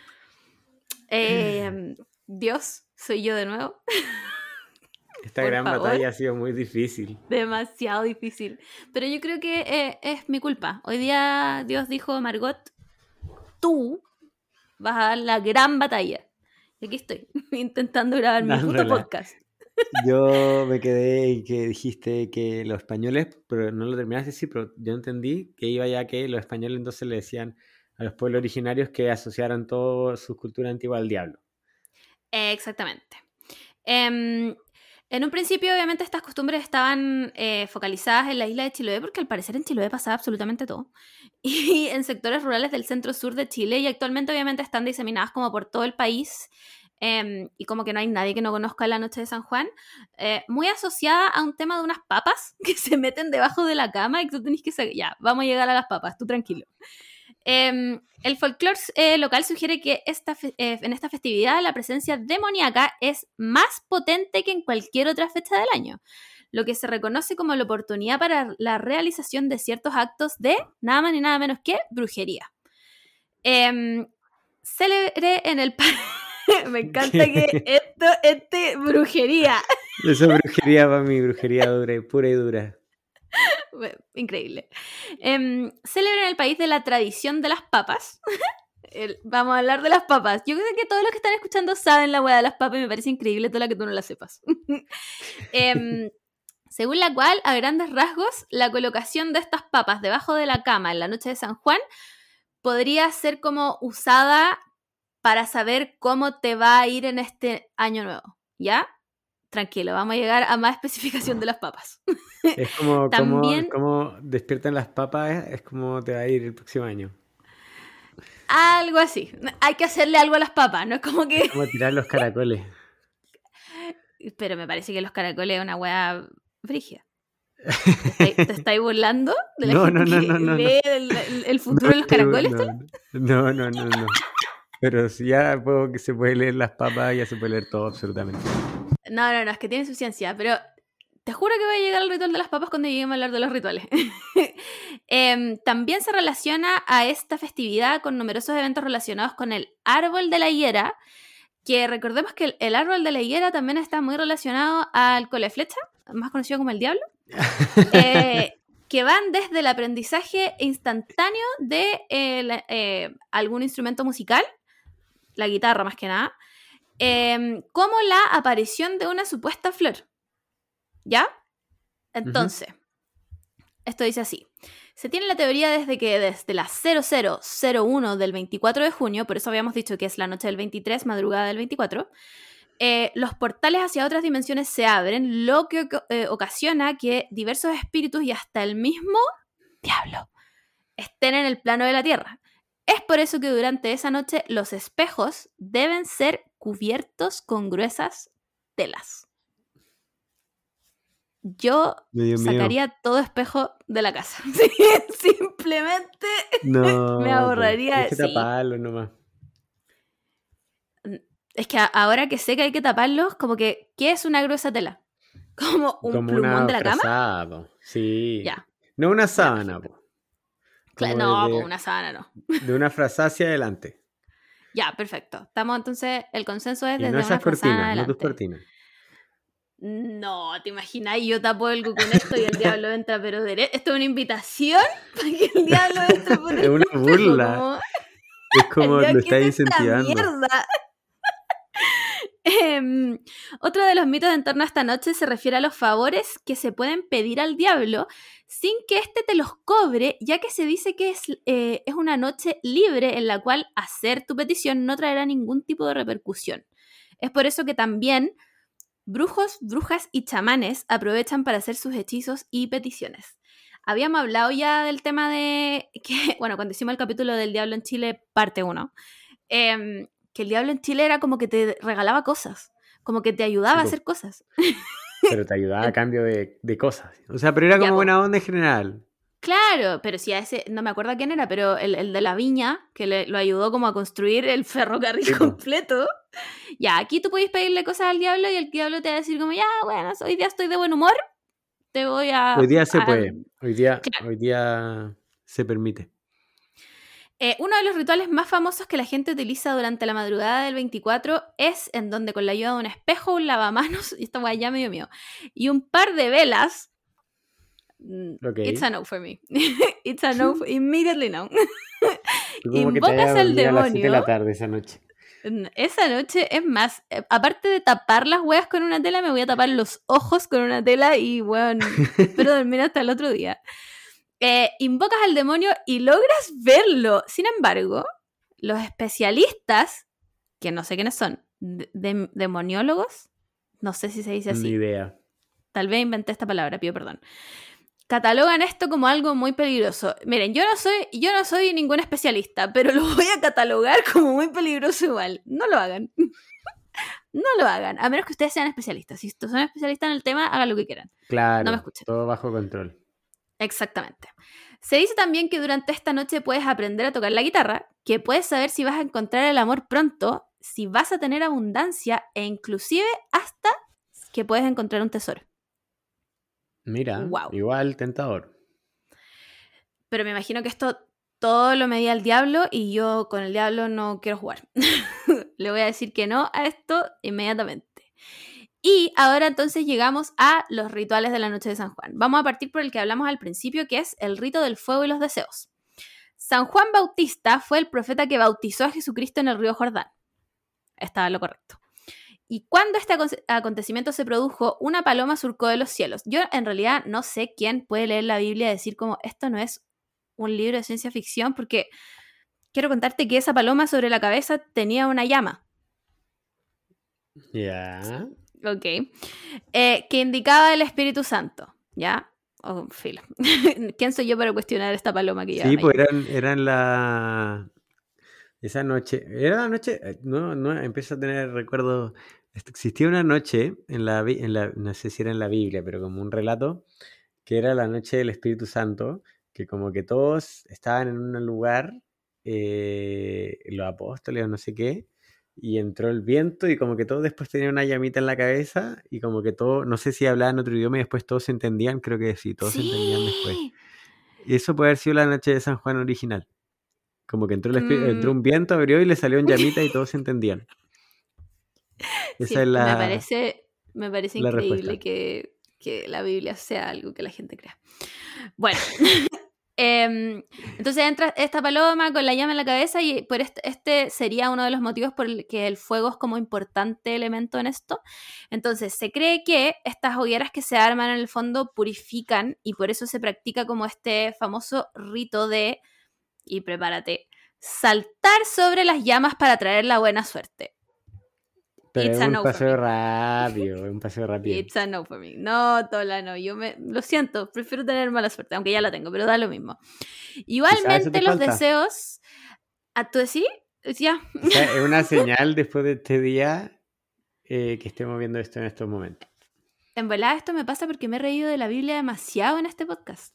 Dios, soy yo de nuevo. Esta Por gran favor. batalla ha sido muy difícil. Demasiado difícil. Pero yo creo que es mi culpa. Hoy día Dios dijo, Margot, tú vas a dar la gran batalla. Y aquí estoy, intentando grabar mi puto podcast. Yo me quedé y que dijiste que los españoles, pero no lo terminaste de decir, pero yo entendí que iba ya que los españoles entonces le decían a los pueblos originarios que asociaran toda su cultura antigua al diablo. Exactamente. En un principio, obviamente, estas costumbres estaban focalizadas en la isla de Chiloé, porque al parecer en Chiloé pasaba absolutamente todo, y en sectores rurales del centro-sur de Chile, y actualmente, obviamente, están diseminadas como por todo el país, y como que no hay nadie que no conozca la noche de San Juan, muy asociada a un tema de unas papas que se meten debajo de la cama y que tú tenés que sacar. Ya, vamos a llegar a las papas, tú tranquilo. El folclore local sugiere que en esta festividad la presencia demoníaca es más potente que en cualquier otra fecha del año, lo que se reconoce como la oportunidad para la realización de ciertos actos de nada más ni nada menos que brujería. Célebre en el me encanta que brujería. Eso es brujería para mí, brujería dura, pura y dura. Increíble. Célebre en el país de la tradición de las papas. Vamos a hablar de las papas. Yo creo que todos los que están escuchando saben la hueá de las papas y me parece increíble toda la que tú no la sepas. Según la cual, a grandes rasgos, la colocación de estas papas debajo de la cama en la noche de San Juan podría ser como usada para saber cómo te va a ir en este año nuevo, ¿ya? Tranquilo, vamos a llegar a más especificación de las papas. Es como También, como despiertan las papas, es como te va a ir el próximo año. algo así. Hay que hacerle algo a las papas, no es como que... Es como tirar los caracoles. Pero me parece que los caracoles es una hueá brígida. ¿Te estáis burlando de la gente que lee el futuro de los caracoles? No. Pero si ya que se puede leer las papas, ya se puede leer todo absolutamente. No, es que tiene su ciencia, pero te juro que voy a llegar al ritual de las papas cuando lleguemos a hablar de los rituales. También se relaciona a esta festividad con numerosos eventos relacionados con el árbol de la higuera, que recordemos que el árbol de la higuera también está muy relacionado al coleflecha, más conocido como el diablo, que van desde el aprendizaje instantáneo de algún instrumento musical, la guitarra más que nada, como la aparición de una supuesta flor. ¿Ya? Entonces, esto dice así. Se tiene la teoría desde las 00:01 del 24 de junio, por eso habíamos dicho que es la noche del 23, madrugada del 24, los portales hacia otras dimensiones se abren, lo que ocasiona que diversos espíritus y hasta el mismo diablo estén en el plano de la Tierra. Es por eso que durante esa noche los espejos deben ser cubiertos con gruesas telas. Yo sacaría todo espejo de la casa. Sí, simplemente me ahorraría. Hay que taparlo nomás. Es que ahora que sé que hay que taparlos, como que, ¿qué es una gruesa tela? ¿Como un plumón de la cama? Sí. Ya. No una sábana, po. No, pues una sábana no. De una frazada hacia adelante. Ya, perfecto. Estamos entonces, el consenso es Y desde no esas una frazada cortinas, adelante. no tus cortinas. No, ¿te imaginas? Yo tapo el con esto y el diablo entra, pero ¿esto es una invitación para que el diablo entre por el Es una burla. Como... Es como lo estáis incentivando. Mierda. Otro de los mitos en torno a esta noche se refiere a los favores que se pueden pedir al diablo sin que éste te los cobre, ya que se dice que es una noche libre en la cual hacer tu petición no traerá ningún tipo de repercusión. Es por eso que también brujos, brujas y chamanes aprovechan para hacer sus hechizos y peticiones. Habíamos hablado ya del tema de que, bueno, cuando hicimos el capítulo del Diablo en Chile, parte 1, que el diablo en Chile era como que te regalaba cosas, como que te ayudaba a hacer cosas. Pero te ayudaba a cambio de cosas. O sea, pero era como buena onda en general. Claro, pero si a ese, no me acuerdo quién era, pero el de la viña, que lo ayudó como a construir el ferrocarril completo. Ya, aquí tú puedes pedirle cosas al diablo y el diablo te va a decir como, ya, bueno, hoy día estoy de buen humor, te voy a... Hoy día se puede, hoy día se permite. Uno de los rituales más famosos que la gente utiliza durante la madrugada del 24 es en donde con la ayuda de un espejo, un lavamanos, y esta guay ya medio mío, y un par de velas, it's a no for me. It's a no, immediately no. Invocas al demonio. A las 7 de la tarde esa noche. Esa noche, es más, aparte de tapar las hueas con una tela, me voy a tapar los ojos con una tela y, bueno, espero dormir hasta el otro día. Invocas al demonio y logras verlo. Sin embargo, los especialistas, que no sé quiénes son, demoniólogos, no sé si se dice así. Ni idea. Tal vez inventé esta palabra, pido perdón. Catalogan esto como algo muy peligroso. Miren, yo no soy ningún especialista, pero lo voy a catalogar como muy peligroso igual. No lo hagan. No lo hagan, a menos que ustedes sean especialistas. Si son especialistas en el tema, hagan lo que quieran. Claro, no me escuchen. Todo bajo control. Exactamente. Se dice también que durante esta noche puedes aprender a tocar la guitarra, que puedes saber si vas a encontrar el amor pronto, si vas a tener abundancia e inclusive hasta que puedes encontrar un tesoro. Mira, wow. Igual tentador. Pero me imagino que esto todo lo medía el diablo y yo con el diablo no quiero jugar. Le voy a decir que no a esto inmediatamente. Y ahora entonces llegamos a los rituales de la noche de San Juan. Vamos a partir por el que hablamos al principio, que es el rito del fuego y los deseos. San Juan Bautista fue el profeta que bautizó a Jesucristo en el río Jordán. Estaba lo correcto. Y cuando este acontecimiento se produjo, una paloma surcó de los cielos. Yo en realidad no sé quién puede leer la Biblia y decir como esto no es un libro de ciencia ficción, porque quiero contarte que esa paloma sobre la cabeza tenía una llama. Ya. Ok. Que indicaba el Espíritu Santo, ¿ya? Filo. ¿Quién soy yo para cuestionar esta paloma que Sí, pues eran la... Esa noche, era la noche, no, empiezo a tener recuerdos. Existía una noche no sé si era en la Biblia, pero como un relato, que era la noche del Espíritu Santo, que como que todos estaban en un lugar, los apóstoles o no sé qué, y entró el viento y como que todos después tenían una llamita en la cabeza y como que todos, no sé si hablaban otro idioma y después todos se entendían, creo que sí, todos se entendían después. Sí. Y eso puede haber sido la noche de San Juan original. Como que entró Mm, un viento, abrió y le salió en llamita y todos se entendían. Esa sí, es me parece la increíble respuesta. que la Biblia sea algo que la gente crea. Bueno, entonces entra esta paloma con la llama en la cabeza y por este sería uno de los motivos por el que el fuego es como importante elemento en esto. Entonces se cree que estas hogueras que se arman en el fondo purifican y por eso se practica como este famoso rito de, y prepárate, saltar sobre las llamas para traer la buena suerte. Pero It's es a un no for paseo me. rápido, es un paseo rápido. It's a no for me. No, Tola, no. Lo siento, prefiero tener mala suerte, aunque ya la tengo, pero da lo mismo. Quizás eso te Igualmente los falta. deseos. ¿A tú decís? Ya. Quizás es una señal después de este día que estemos viendo esto en estos momentos. En verdad esto me pasa porque me he reído de la Biblia demasiado en este podcast.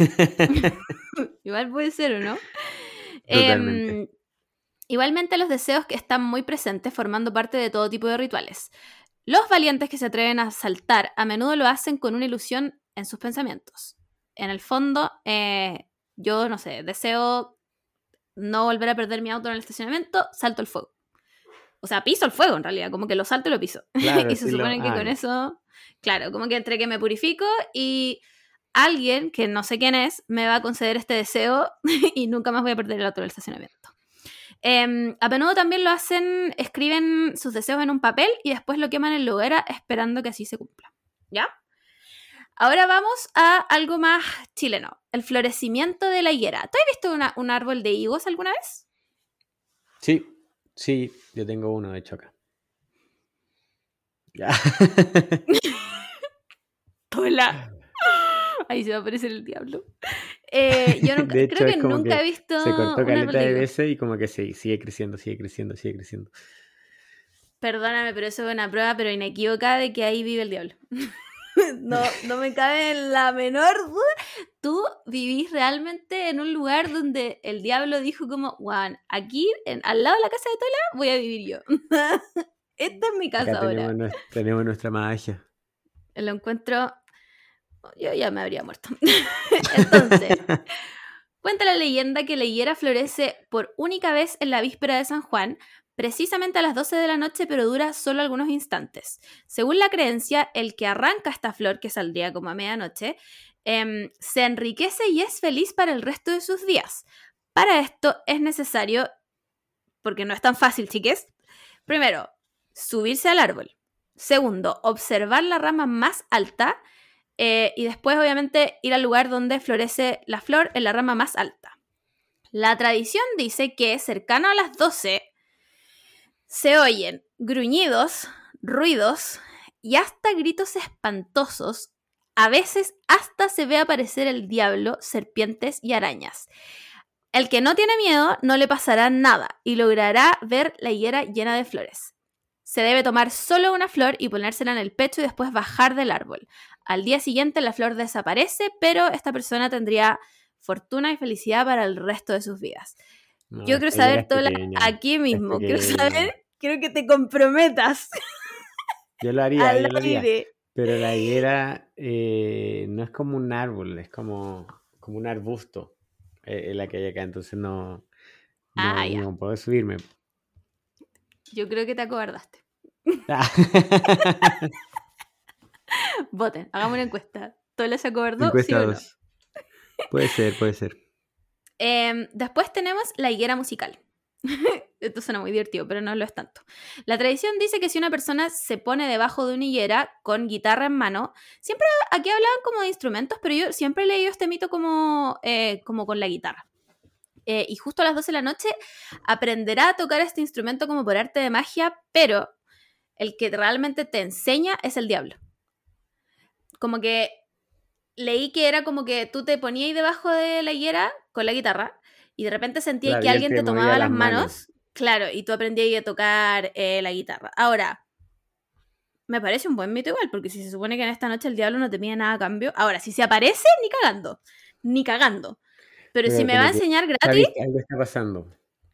Igual puede ser, ¿o no? Totalmente. Igualmente los deseos que están muy presentes formando parte de todo tipo de rituales. Los valientes que se atreven a saltar a menudo lo hacen con una ilusión en sus pensamientos. En el fondo, yo no sé, deseo no volver a perder mi auto en el estacionamiento, salto el fuego. O sea, piso el fuego en realidad, como que lo salto y lo piso. Claro, Y se supone que con ya. eso, claro, como que entre que me purifico y alguien, que no sé quién es, me va a conceder este deseo y nunca más voy a perder el auto en el estacionamiento. A menudo también lo hacen, escriben sus deseos en un papel y después lo queman en la hoguera esperando que así se cumpla. ¿Ya? Ahora vamos a algo más chileno, el florecimiento de la higuera. ¿Tú has visto un árbol de higos alguna vez? Sí, yo tengo uno de hecho acá. Ya. Hola. Ahí se va a aparecer el diablo. Yo De hecho, creo es que como nunca que he visto se cortó un árbol caleta de de higos. veces y como que sigue creciendo, sigue creciendo, sigue creciendo. Perdóname, pero eso es una prueba, pero inequívoca de que ahí vive el diablo. No me cabe la menor duda. Tú vivís realmente en un lugar donde el diablo dijo como, Juan, aquí, al lado de la casa de Tola, voy a vivir yo. Esta es mi Acá casa ahora. tenemos nuestra magia. Lo encuentro... Yo ya me habría muerto. Entonces, cuenta la leyenda que la higuera florece por única vez en la víspera de San Juan, precisamente a las 12 de la noche, pero dura solo algunos instantes. Según la creencia, el que arranca esta flor, que saldría como a medianoche, se enriquece y es feliz para el resto de sus días. Para esto es necesario, porque no es tan fácil, chiques, primero, subirse al árbol. Segundo, observar la rama más alta. Y después, obviamente, ir al lugar donde florece la flor en la rama más alta. La tradición dice que cercano a las 12 se oyen gruñidos, ruidos y hasta gritos espantosos. A veces hasta se ve aparecer el diablo, serpientes y arañas. El que no tiene miedo no le pasará nada y logrará ver la higuera llena de flores. Se debe tomar solo una flor y ponérsela en el pecho y después bajar del árbol. Al día siguiente la flor desaparece, pero esta persona tendría fortuna y felicidad para el resto de sus vidas. No, Yo quiero esta higuera saber, es Tola, pequeña. aquí Es mismo, quiero pequeña. saber, quiero que te comprometas Yo lo haría, al yo lo haría. aire. Pero la higuera no es como un árbol, es como un arbusto la que hay acá. Entonces Ah, ya, no puedo subirme. yo creo que te acobardaste. Voten, hagamos una encuesta. ¿Tola se acobardó, sí Encuesta o no? 2. Puede ser, puede ser. Después tenemos la higuera musical. Esto suena muy divertido, pero no lo es tanto. La tradición dice que si una persona se pone debajo de una higuera con guitarra en mano, siempre aquí hablaban como de instrumentos, pero yo siempre he leído este mito como con la guitarra. Y justo a las 12 de la noche aprenderá a tocar este instrumento como por arte de magia, pero el que realmente te enseña es el diablo. Como que leí que era como que tú te ponías ahí debajo de la higuera con la guitarra y de repente sentías Claro, que y él alguien te te movía tomaba las las manos. manos, claro, y tú aprendías a tocar la guitarra. Ahora, me parece un buen mito igual, porque si se supone que en esta noche el diablo no te pide nada a cambio, ahora, si se aparece, ni cagando, ni cagando. Pero si me va a Como que enseñar gratis, sabes que algo está pasando.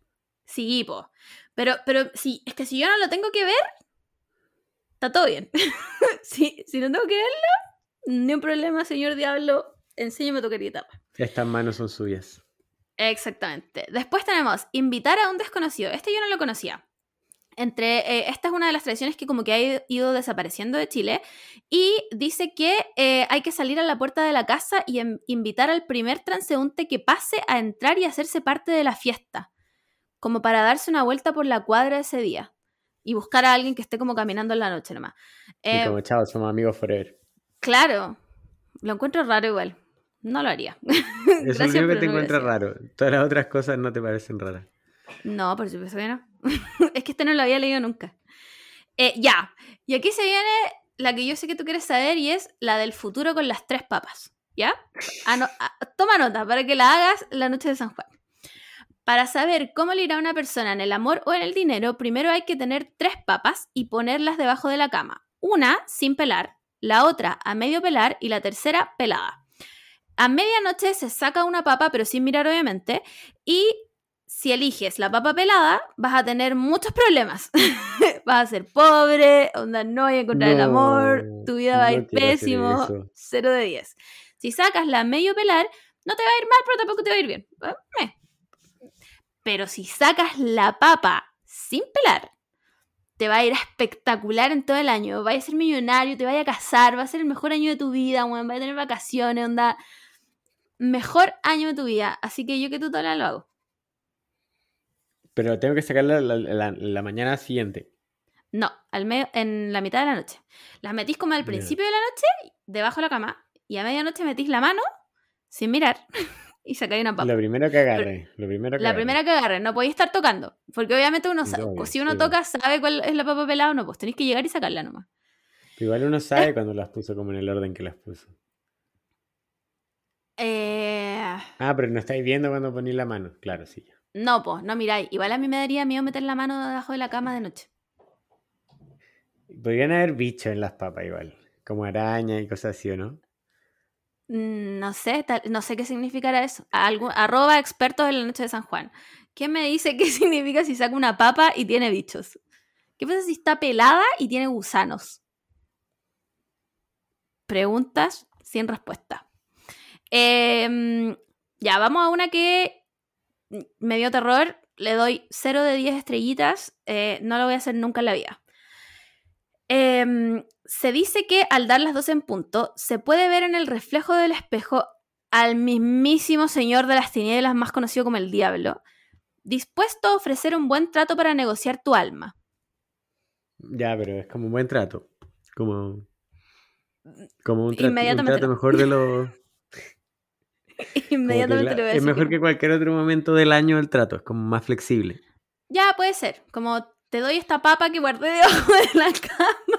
Sí, po. Pero sí, es que si yo no lo tengo que ver, está todo bien. si no tengo que verlo, ni un problema, señor diablo, enséñame tu querida etapa. Estas manos son suyas. Exactamente. Después tenemos invitar a un desconocido. Este yo no lo conocía. Esta es una de las tradiciones que como que ha ido desapareciendo de Chile y dice que hay que salir a la puerta de la casa y invitar al primer transeúnte que pase a entrar y hacerse parte de la fiesta, como para darse una vuelta por la cuadra ese día y buscar a alguien que esté como caminando en la noche nomás. Y como, chao, somos amigos forever. Claro, lo encuentro raro igual. No lo haría. Es lo único que te encuentras raro. Todas las otras cosas no te parecen raras. No, por supuesto que no. Es que este no lo había leído nunca. Ya. Y aquí se viene la que yo sé que tú quieres saber y es la del futuro con las 3 papas. ¿Ya? Toma nota para que la hagas la noche de San Juan. Para saber cómo le irá a una persona en el amor o en el dinero, primero hay que tener 3 papas y ponerlas debajo de la cama. Una sin pelar, la otra a medio pelar y la tercera pelada. A medianoche se saca una papa, pero sin mirar obviamente, y si eliges la papa pelada, vas a tener muchos problemas. Vas a ser pobre, onda, no vas a encontrar el amor, tu vida va a ir pésimo, 0 de 10. Si sacas la medio pelar, no te va a ir mal, pero tampoco te va a ir bien. Pero si sacas la papa sin pelar, te va a ir espectacular en todo el año. Vas a ser millonario, te vas a casar, va a ser el mejor año de tu vida, vas a tener vacaciones, onda. Mejor año de tu vida. Así que yo que tú todavía lo hago. Pero tengo que sacarla la mañana siguiente. No, en la mitad de la noche. Las metís como al principio de la noche, debajo de la cama, y a medianoche metís la mano, sin mirar, y sacáis una papa. Lo primero que agarre. Primera que agarre, no podéis estar tocando. Porque obviamente uno sabe, si uno toca, sabe cuál es la papa pelada o no, pues tenéis que llegar y sacarla nomás. Igual uno sabe cuando las puso como en el orden que las puso. Pero no estáis viendo cuando ponéis la mano. Claro, sí. No, pues, no miráis. Igual a mí me daría miedo meter la mano debajo de la cama de noche. Podrían haber bichos en las papas igual. Como araña y cosas así, ¿o no? No sé qué significará eso. @expertos en la noche de San Juan. ¿Qué me dice qué significa si saco una papa y tiene bichos? ¿Qué pasa si está pelada y tiene gusanos? Preguntas sin respuesta. Ya, vamos a una que me dio terror. Le doy 0 de 10 estrellitas. No lo voy a hacer nunca en la vida. Se dice que al dar las 12 en punto, se puede ver en el reflejo del espejo al mismísimo señor de las tinieblas, más conocido como el diablo, dispuesto a ofrecer un buen trato para negociar tu alma. Ya, pero es como un buen trato. Como un trato mejor de lo... Inmediatamente le voy a decir. Es mejor que cualquier otro momento del año el trato, es como más flexible. Ya, puede ser. Como te doy esta papa que guardé debajo de la cama.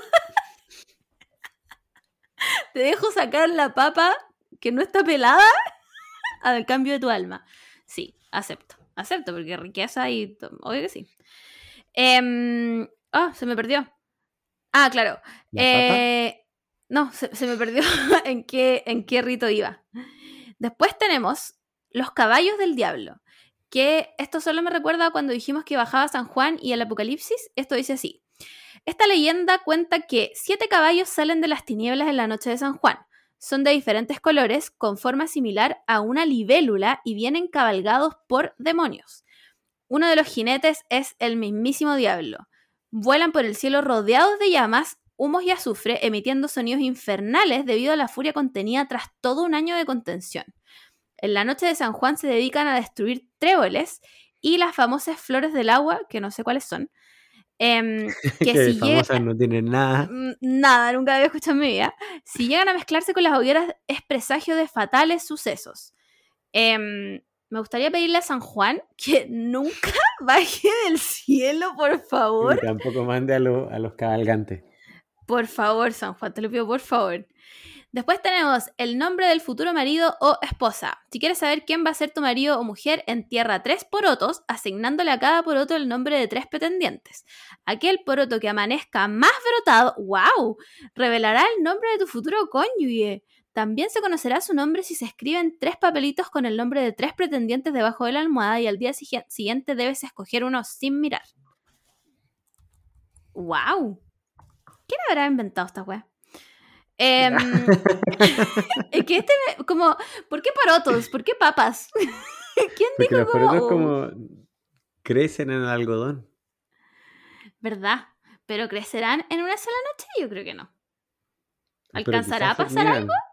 Te dejo sacar la papa que no está pelada al cambio de tu alma. Sí, acepto. Acepto, porque riqueza y... Obvio que sí. Se me perdió. Claro. No, se me perdió en qué rito iba. Después tenemos los caballos del diablo, que esto solo me recuerda cuando dijimos que bajaba San Juan y el Apocalipsis. Esto dice así: esta leyenda cuenta que 7 caballos salen de las tinieblas en la noche de San Juan. Son de diferentes colores, con forma similar a una libélula y vienen cabalgados por demonios. Uno de los jinetes es el mismísimo diablo. Vuelan por el cielo rodeados de llamas, humos y azufre, emitiendo sonidos infernales debido a la furia contenida tras todo un año de contención. En la noche de San Juan se dedican a destruir tréboles y las famosas flores del agua, que no sé cuáles son, que si famosas no tienen nada. Nada, nunca había escuchado en mi vida. Si llegan a mezclarse con las hogueras es presagio de fatales sucesos. Me gustaría pedirle a San Juan que nunca baje del cielo, por favor. Y tampoco mande a los cabalgantes. Por favor, San Juan, te lo pido, por favor. Después tenemos el nombre del futuro marido o esposa. Si quieres saber quién va a ser tu marido o mujer, entierra 3 porotos, asignándole a cada poroto el nombre de 3 pretendientes. Aquel poroto que amanezca más brotado, ¡wow!, revelará el nombre de tu futuro cónyuge. También se conocerá su nombre si se escriben 3 papelitos con el nombre de 3 pretendientes debajo de la almohada y al día siguiente debes escoger uno sin mirar. ¡Wow! ¿Quién habrá inventado esta wea? Es que como, ¿por qué porotos? ¿Por qué papas? ¿Quién Porque dijo los porotos como... como crecen en el algodón. ¿Verdad? ¿Pero crecerán en una sola noche? Yo creo que no. Pero ¿Alcanzará a quizás pasar algo? germinan.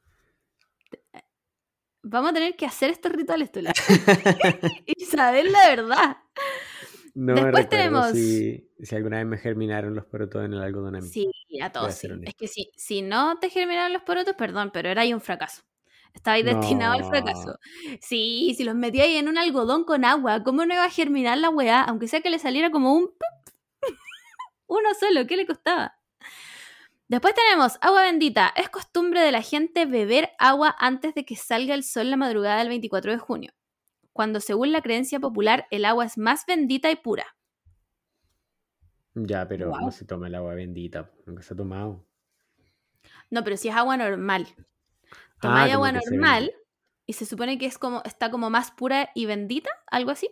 Vamos a tener que hacer estos rituales, Tula. Y saber la verdad. No me Después recuerdo tenemos... si alguna vez me germinaron los porotos en el algodón a mí. Sí, a Voy todos a ser sí. Es honesto. que si no te germinaron los porotos, perdón, pero era ahí un fracaso. Estabais destinado al No. fracaso. Sí, si los metíais en un algodón con agua, ¿cómo no iba a germinar la weá? Aunque sea que le saliera como un... uno solo, ¿qué le costaba? Después tenemos agua bendita. Es costumbre de la gente beber agua antes de que salga el sol la madrugada del 24 de junio, cuando según la creencia popular el agua es más bendita y pura. Ya, pero no Wow. se toma el agua bendita. Nunca se ha tomado. No, pero si es agua normal. Tomáis Como agua que se normal vende. y se supone que está como más pura y bendita, algo así.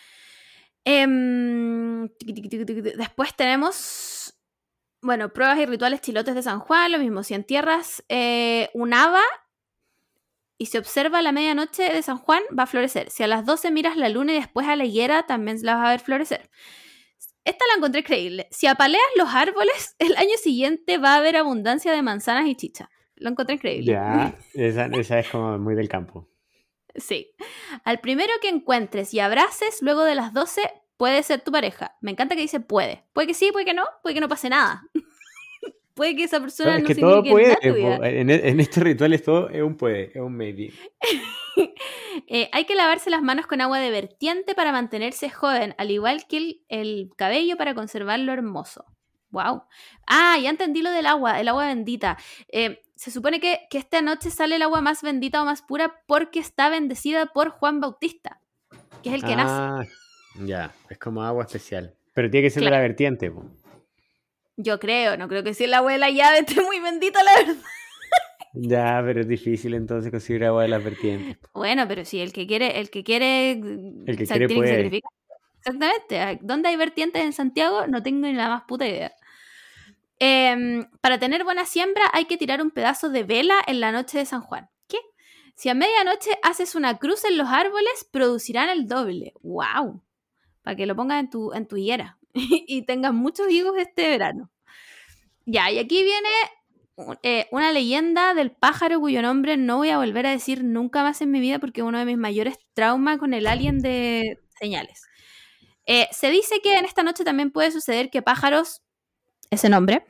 Después tenemos, bueno, pruebas y rituales chilotes de San Juan, lo mismo. Si entierras un haba y se observa a la medianoche de San Juan, va a florecer. Si a las 12 miras la luna y después a la higuera, también la vas a ver florecer. Esta la encontré creíble. Si apaleas los árboles, el año siguiente va a haber abundancia de manzanas y chicha. Lo encontré increíble. Ya, esa es como muy del campo. Sí. Al primero que encuentres y abraces luego de las 12 puede ser tu pareja. Me encanta que dice puede. Puede que sí, puede que no pase nada. Puede que esa persona Es no que todo signifique nada puede. en tu vida. En estos rituales todo es un puede, es un maybe. Hay que lavarse las manos con agua de vertiente para mantenerse joven, al igual que el cabello para conservarlo hermoso. Wow. Ah, ya entendí lo del agua, el agua bendita. Se supone que esta noche sale el agua más bendita o más pura porque está bendecida por Juan Bautista, que es el que nace. Ya, es como agua especial. Pero tiene que ser de la Claro, vertiente, po. yo creo, no creo que si el agua de la llave esté muy bendita, la verdad. Ya, pero es difícil entonces conseguir agua de las vertientes. Bueno, pero si el que quiere, El que quiere tiene que puede. sacrificar. Exactamente. ¿Dónde hay vertientes en Santiago? No tengo ni la más puta idea. Para tener buena siembra hay que tirar un pedazo de vela en la noche de San Juan. ¿Qué? Si a medianoche haces una cruz en los árboles, producirán el doble. ¡Wow! Para que lo pongas en tu higuera y tengas muchos higos este verano. Ya, y aquí viene una leyenda del pájaro cuyo nombre no voy a volver a decir nunca más en mi vida porque es uno de mis mayores traumas con el alien de señales. Se dice que en esta noche también puede suceder que pájaros, ese nombre,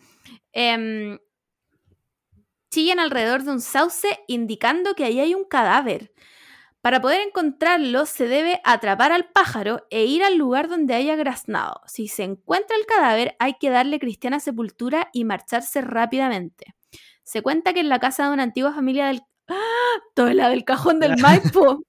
chillan alrededor de un sauce indicando que ahí hay un cadáver. Para poder encontrarlo se debe atrapar al pájaro e ir al lugar donde haya graznado. Si se encuentra el cadáver hay que darle cristiana sepultura y marcharse rápidamente. Se cuenta que en la casa de una antigua familia del... ¡Ah! Toda la del cajón del Maipo.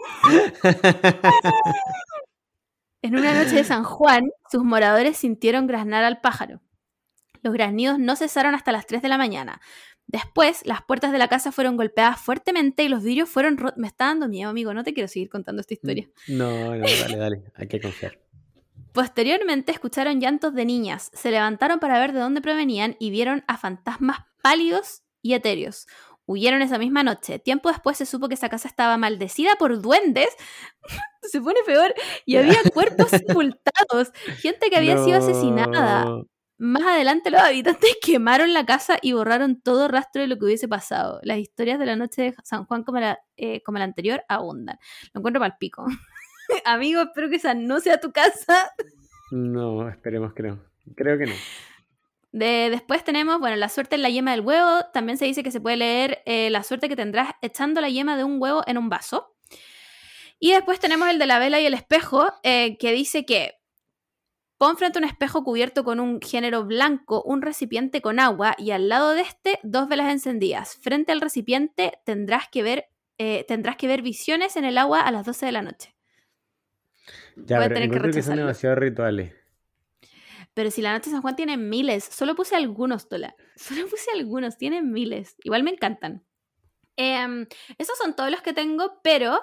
En una noche de San Juan, sus moradores sintieron graznar al pájaro. Los graznidos no cesaron hasta las 3 de la mañana. Después, las puertas de la casa fueron golpeadas fuertemente y los vidrios fueron rotos. Me está dando miedo, amigo, no te quiero seguir contando esta historia. No, dale, hay que confiar. Posteriormente escucharon llantos de niñas, se levantaron para ver de dónde provenían y vieron a fantasmas pálidos y etéreos. Huyeron esa misma noche. Tiempo después se supo que esa casa estaba maldecida por duendes. Se pone peor. Y había cuerpos sepultados. Gente que había sido asesinada. No. Más adelante los habitantes quemaron la casa y borraron todo rastro de lo que hubiese pasado. Las historias de la noche de San Juan como la anterior abundan. Lo encuentro pa'l pico. Amigo, espero que esa no sea tu casa. No, esperemos que no. Creo que no. Después tenemos, bueno, la suerte en la yema del huevo. También se dice que se puede leer la suerte que tendrás echando la yema de un huevo en un vaso. Y después tenemos el de la vela y el espejo, que dice que pon frente a un espejo cubierto con un género blanco un recipiente con agua y al lado de este 2 velas encendidas. Frente al recipiente tendrás que ver visiones en el agua a las 12 de la noche. Ya, Voy a pero tener que encuentro que son rechazarlo. demasiados rituales. Pero si la noche de San Juan tiene miles, solo puse algunos, Tola. Solo puse algunos, tienen miles. Igual me encantan. Esos son todos los que tengo, pero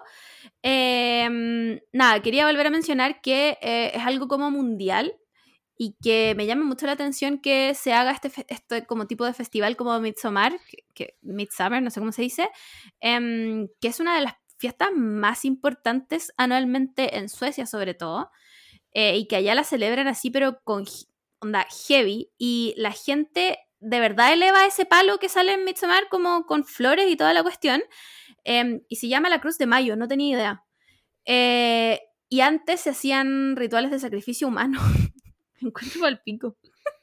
nada, quería volver a mencionar que es algo como mundial y que me llama mucho la atención que se haga este como tipo de festival como Midsommar, Midsummer, no sé cómo se dice, que es una de las fiestas más importantes anualmente en Suecia sobre todo, y que allá la celebran así pero con onda heavy, y la gente de verdad eleva ese palo que sale en Midsommar como con flores y toda la cuestión, y se llama la Cruz de Mayo, no tenía idea. Y antes se hacían rituales de sacrificio humano. Me encuentro al pico.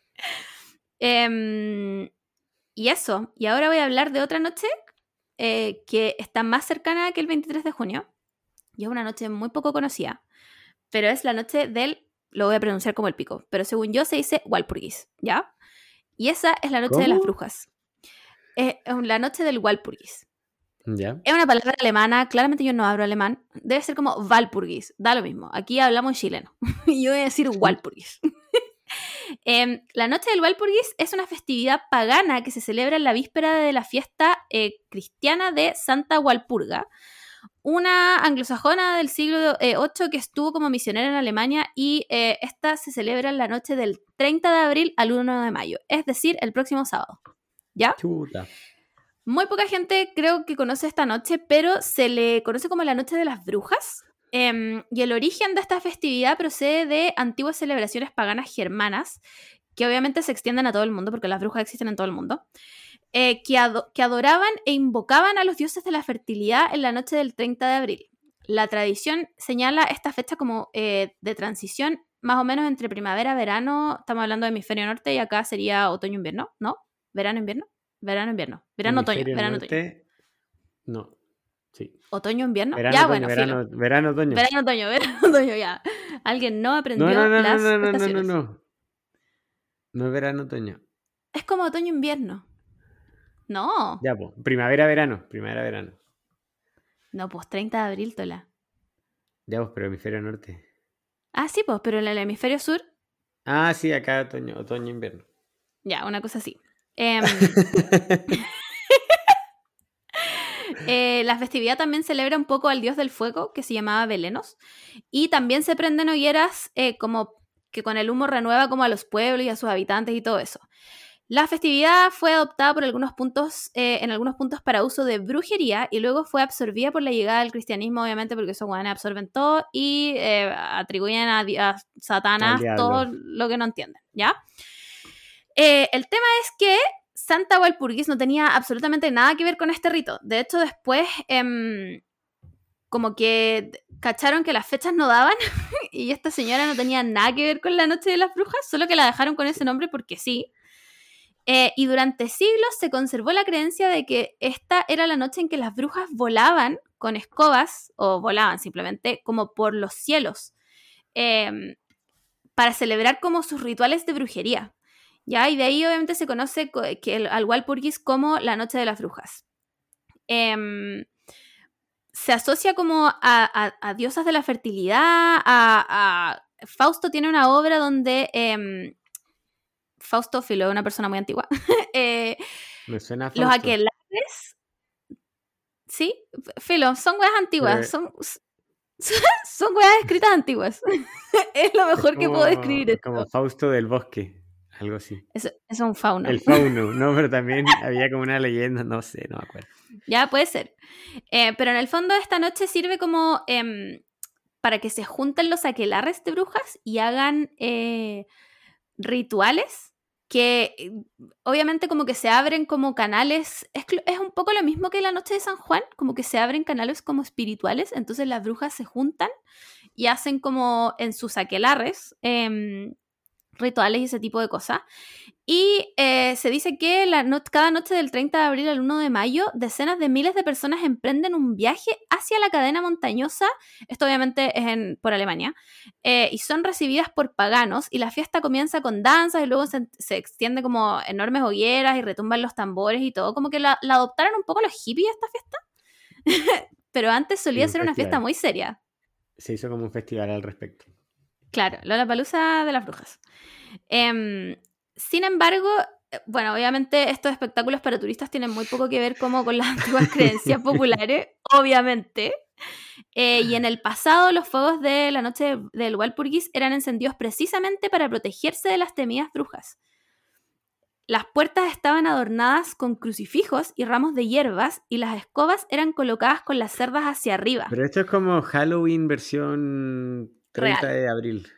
Y eso. Y ahora voy a hablar de otra noche que está más cercana que el 23 de junio. Y es una noche muy poco conocida. Pero es la noche del... Lo voy a pronunciar como el pico. Pero según yo se dice Walpurgis, ¿ya? Y esa es la noche de las ¿Cómo? brujas. Es la noche del Walpurgis. Ya. Es una palabra alemana, claramente yo no hablo alemán. Debe ser como Walpurgis, da lo mismo. Aquí hablamos en chileno. Y yo voy a decir Walpurgis. La noche del Walpurgis es una festividad pagana que se celebra en la víspera de la fiesta cristiana de Santa Walpurga, una anglosajona del siglo VIII que estuvo como misionera en Alemania, y esta se celebra en la noche del 30 de abril al 1 de mayo, es decir, el próximo sábado. ¿Ya? Chuta. Muy poca gente creo que conoce esta noche, pero se le conoce como la Noche de las Brujas. Y el origen de esta festividad procede de antiguas celebraciones paganas germanas, que obviamente se extienden a todo el mundo, porque las brujas existen en todo el mundo, que adoraban e invocaban a los dioses de la fertilidad en la noche del 30 de abril. La tradición señala esta fecha como de transición, más o menos entre primavera-verano, estamos hablando de hemisferio norte, y acá sería otoño-invierno, ¿no? ¿Verano-invierno? Verano-invierno. Verano-otoño. Hemisferio Verano-otoño. norte. No. Sí. ¿Otoño-invierno? Verano, Ya, otoño, bueno, filo. verano, otoño. Verano-otoño, verano-otoño, ya. Alguien no No, aprendió las estaciones. no. No es verano, otoño. Es como otoño-invierno. No. Ya, pues. Primavera, verano. Primavera, verano. No, pues 30 de abril, Tola. Ya, pues, pero hemisferio norte. Ah, sí, pues, pero en el hemisferio sur, Ah, sí, acá otoño, invierno. ya, una cosa así. La festividad también celebra un poco al dios del fuego, que se llamaba Belenos, y también se prenden hogueras como que con el humo renueva como a los pueblos y a sus habitantes y todo eso. La festividad fue adoptada por algunos puntos, en algunos puntos para uso de brujería, y luego fue absorbida por la llegada del cristianismo, obviamente, porque esos guanes absorben todo y atribuyen a Satanás todo lo que no entienden, ¿ya? El tema es que Santa Walpurgis no tenía absolutamente nada que ver con este rito. De hecho, después como que cacharon que las fechas no daban y esta señora no tenía nada que ver con la Noche de las Brujas, solo que la dejaron con ese nombre porque sí. Y durante siglos se conservó la creencia de que esta era la noche en que las brujas volaban con escobas, o volaban simplemente, como por los cielos, para celebrar como sus rituales de brujería. ¿Ya? Y de ahí obviamente se conoce al Walpurgis como la Noche de las Brujas. Se asocia como a diosas de la fertilidad. Fausto tiene una obra donde... Fausto, filo, una persona muy antigua. Me suena a Fausto. Los aquelarres, ¿sí? Filo, son weas antiguas, Pero... son weas escritas antiguas. Es lo mejor que puedo describir esto. Como Fausto del bosque, algo así. Es un fauno. El fauno, no, pero también había como una leyenda, no sé, no me acuerdo. Ya, puede ser. Pero en el fondo esta noche sirve como para que se junten los aquelarres de brujas y hagan rituales que obviamente como que se abren como canales, es un poco lo mismo que la noche de San Juan, como que se abren canales como espirituales, entonces las brujas se juntan y hacen como en sus aquelarres rituales y ese tipo de cosas. Y se dice que cada noche del 30 de abril al 1 de mayo, decenas de miles de personas emprenden un viaje hacia la cadena montañosa, esto obviamente es por Alemania, y son recibidas por paganos, y la fiesta comienza con danzas, y luego se extiende como enormes hogueras, y retumban los tambores y todo, como que la adoptaron un poco los hippies esta fiesta, pero antes solía ser una fiesta muy seria. Se hizo como un festival al respecto. Claro, Lollapalooza de las brujas. Sin embargo, bueno, obviamente estos espectáculos para turistas tienen muy poco que ver como con las antiguas creencias populares, obviamente. Y en el pasado los fuegos de la noche del Walpurgis eran encendidos precisamente para protegerse de las temidas brujas. Las puertas estaban adornadas con crucifijos y ramos de hierbas y las escobas eran colocadas con las cerdas hacia arriba. Pero esto es como Halloween versión 30 Real. de abril.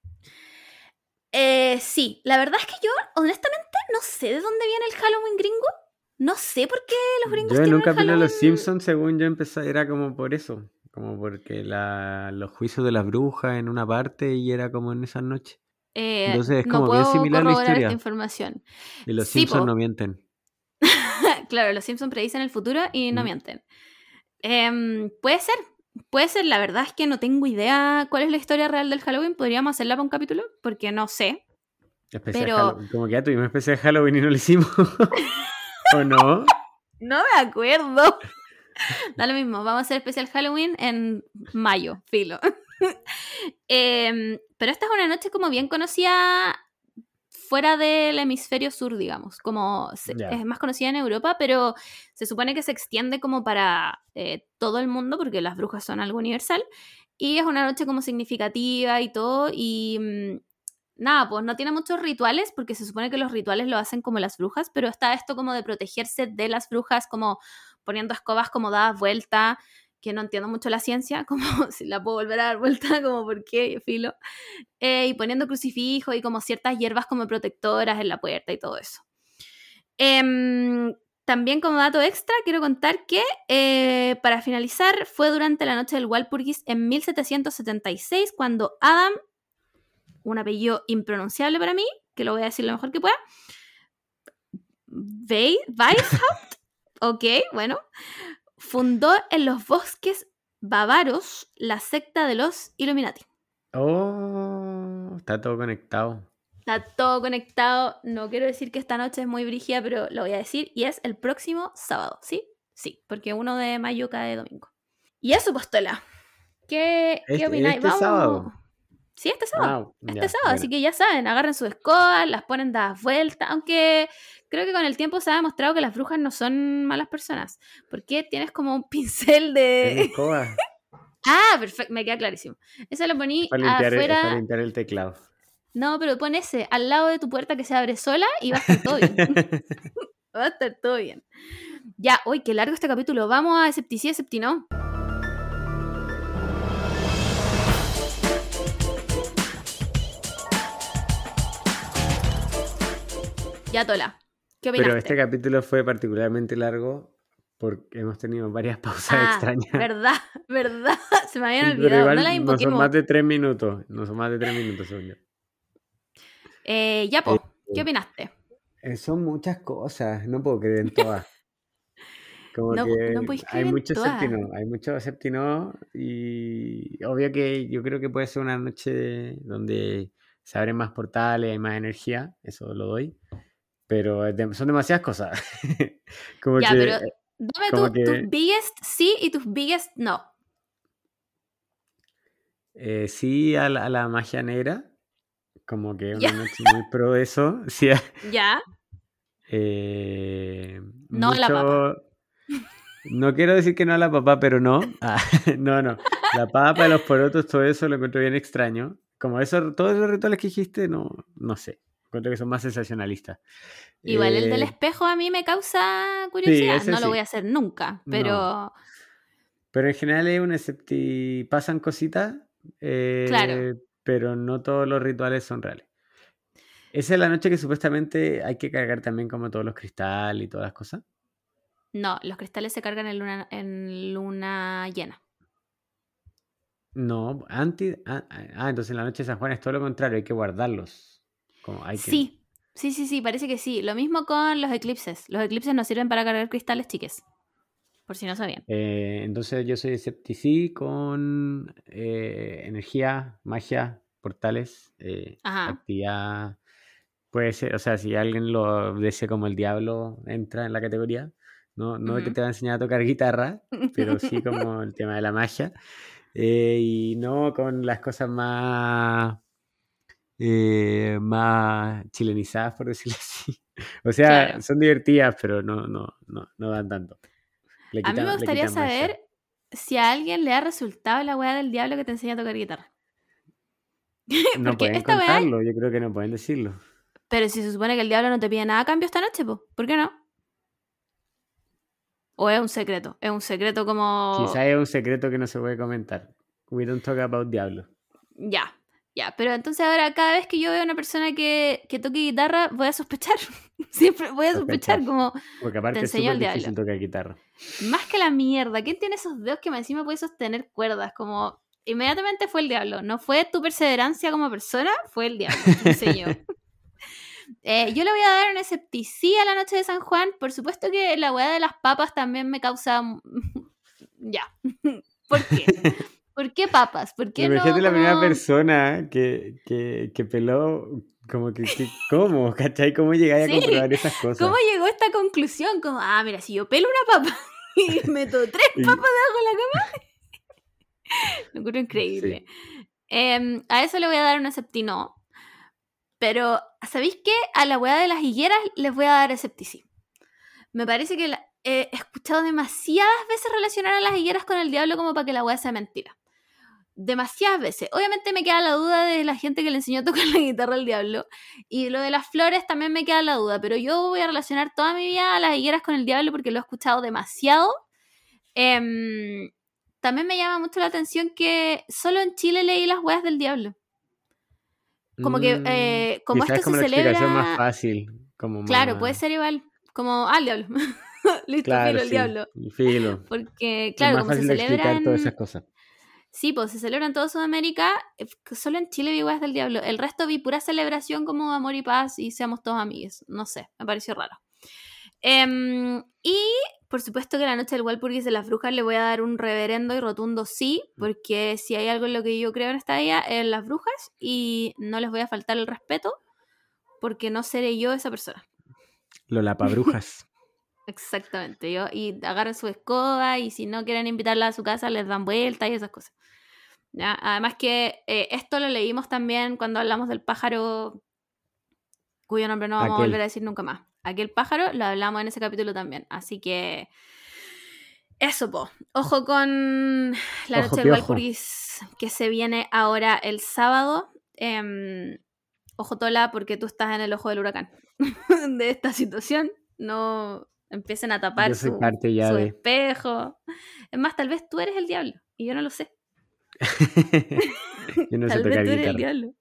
Sí, la verdad es que yo honestamente no sé de dónde viene el Halloween gringo. No sé por qué los gringos Yo en tienen un el capítulo de Los Halloween. Simpsons, según yo empecé, era como por eso. Como porque los juicios de las brujas en una parte y era como en esa noche. Entonces es No como bien puedo similar la corroborar esta historia. información. Y los Sí, Simpsons po. no mienten. Claro, los Simpsons predicen el futuro y no Mm. mienten. Puede ser. Puede ser, la verdad es que no tengo idea cuál es la historia real del Halloween. Podríamos hacerla para un capítulo, porque no sé. Especial Pero Halloween. Como que ya tuvimos especial Halloween y no lo hicimos. ¿O no? no me acuerdo. Da lo mismo, vamos a hacer especial Halloween en mayo, filo. Pero esta es una noche como bien conocida fuera del hemisferio sur, digamos. Como Ya. es más conocida en Europa, pero se supone que se extiende como para todo el mundo, porque las brujas son algo universal. Y es una noche como significativa y todo. Y nada, pues no tiene muchos rituales, porque se supone que los rituales lo hacen como las brujas, pero está esto como de protegerse de las brujas, como poniendo escobas como dadas vuelta, que no entiendo mucho la ciencia, como si la puedo volver a dar vuelta, como por qué, filo. Y poniendo crucifijos y como ciertas hierbas como protectoras en la puerta y todo eso. También como dato extra, quiero contar que para finalizar fue durante la noche del Walpurgis en 1776 cuando Adam, un apellido impronunciable para mí, que lo voy a decir lo mejor que pueda, Weishaupt, ok, bueno, fundó en los bosques bávaros la secta de los Illuminati. Oh, está todo conectado. Está todo conectado. No quiero decir que esta noche es muy brígida, pero lo voy a decir. Y es el próximo sábado, ¿sí? Sí, porque 1 de mayo cae domingo. Y eso, Postola. ¿Qué opináis? Este Vamos. sábado. Sí, este sábado. Ah, Este ya, sábado. bueno. Así que ya saben, agarren sus escobas, las ponen dadas vueltas. Aunque creo que con el tiempo se ha demostrado que las brujas no son malas personas. Porque tienes como un pincel Es una de. escoba. Ah, perfecto, me queda clarísimo. Eso lo poní Es para afuera. limpiar el teclado. No, pero pon ese al lado de tu puerta que se abre sola y va a estar todo bien. Va a estar todo bien. Ya, hoy qué largo este capítulo. Vamos a Escepticí, Esceptinó. Ya, Tola. ¿Qué Pero opinaste? este capítulo fue particularmente largo porque hemos tenido varias pausas extrañas. verdad, verdad. Se me habían Pero olvidado. No las igual no son más invoquemos. de 3 minutos. No son más de 3 minutos, según yo. Ya, Eh, po. ¿Qué opinaste? Son muchas cosas. No puedo creer en todas. Como No, que no puedo escribir en todas. Hay mucho Septino y obvio que yo creo que puede ser una noche donde se abren más portales, hay más energía, eso lo doy, pero son demasiadas cosas. Como Ya, que, pero dame como tus que biggest sí y tus biggest no. sí a la magia negra, como que es Ya, una noche muy pro eso, sí, ya. No a la papa. mucho. No quiero decir que no a la papa, pero no. No, no. La papa, los porotos, todo eso lo encuentro bien extraño. Como eso, todos los rituales que dijiste, no, no sé. Encuentro que son más sensacionalistas. Igual el del Eh, espejo a mí me causa sí, curiosidad. ese No lo voy a sí. hacer nunca, No. pero Pero en general es un pasan cositas, claro. pero no todos los rituales son reales. Esa es la noche que supuestamente hay que cargar también como todos los cristales y todas las cosas. No, los cristales se cargan en luna llena. No, entonces en la noche de San Juan es todo lo contrario, hay que guardarlos. Como hay que. Sí, sí, parece que sí. Lo mismo con los eclipses. Los eclipses no sirven para cargar cristales, chiques. Por si no sabían. Entonces yo soy escepticí con energía, magia, portales, Ajá. actividad. Puede ser, o sea, si alguien lo dice como el diablo, entra en la categoría. No, no de que Ujú. te va a enseñar a tocar guitarra, pero sí como el tema de la magia. Y no con las cosas más más chilenizadas, por decirlo así. O sea, Claro. son divertidas, pero no dan tanto. A mí me Le gustaría quitan magia. saber si a alguien le ha resultado la weá del diablo que te enseña a tocar guitarra. No Porque pueden esta weá, contarlo, yo creo que no pueden decirlo. pero si se supone que el diablo no te pide nada a cambio esta noche, po, ¿por qué no? ¿O es un secreto? Es un secreto como... Quizá es un secreto que no se puede comentar. We don't talk about diablo. Ya, ya. Pero entonces ahora cada vez que yo veo a una persona que toque guitarra, voy a sospechar. Siempre voy a Sospechar. sospechar como Porque te aparte es enseñó súper el diablo. difícil tocar guitarra. Más que la mierda. ¿Quién tiene esos dedos que encima puede sostener cuerdas? Como inmediatamente fue el diablo. No fue tu perseverancia como persona, fue el diablo. Te enseñó. Yo le voy a dar un escepticí a la noche de San Juan. Por supuesto que la weá de las papas también me causa... ya. ¿Por qué? ¿Por qué papas? ¿Por qué Imagínate no la primera como... persona que peló, como ¿cómo? ¿Cachai? ¿Cómo llegáis a Sí, comprobar esas ¿cómo cosas? llegó a esta conclusión? Como, mira, si yo pelo una papa y meto 3 papas Y, debajo de la cama, lo encuentro sí. increíble. A eso le voy a dar un esceptino. Pero, ¿sabéis qué? A la weá de las higueras les voy a dar escepticismo. Me parece que he escuchado demasiadas veces relacionar a las higueras con el diablo como para que la weá sea mentira. Demasiadas veces. Obviamente me queda la duda de la gente que le enseñó a tocar la guitarra al diablo. Y lo de las flores también me queda la duda. Pero yo voy a relacionar toda mi vida a las higueras con el diablo porque lo he escuchado demasiado. También me llama mucho la atención que solo en Chile leí las weas del diablo. Como que, como Quizás esto es se como la explicación más celebra, fácil, como claro, puede más... ser igual, como, el diablo. Listo, Claro, filo, el sí, diablo. filo. Porque, Es claro, más como se fácil de celebra explicar todas esas en... cosas. Sí, pues se celebra en toda Sudamérica, solo en Chile vi weas del diablo. El resto vi pura celebración como amor y paz y seamos todos amigos. No sé, me pareció raro. Y por supuesto que la noche del Walpurgis de las brujas le voy a dar un reverendo y rotundo sí, porque si hay algo en lo que yo creo en esta vida es en las brujas y no les voy a faltar el respeto porque no seré yo esa persona. Lolapabrujas. Exactamente, yo y agarran su escoba y si no quieren invitarla a su casa les dan vueltas y esas cosas. ¿Ya? Además que esto lo leímos también cuando hablamos del pájaro cuyo nombre no vamos a volver a Aquel. decir nunca más. Aquel pájaro lo hablamos en ese capítulo también, así que eso, po. Ojo con la Ojo noche del piojo. Walpurgis que se viene ahora el sábado. Ojo Tola, porque tú estás en el ojo del huracán de esta situación. No empiecen a tapar Yo soy parte ya su de... espejo. Es más, tal vez tú eres el diablo y yo no lo sé. Yo no sé Tal vez tocar tú eres el guitarra. diablo.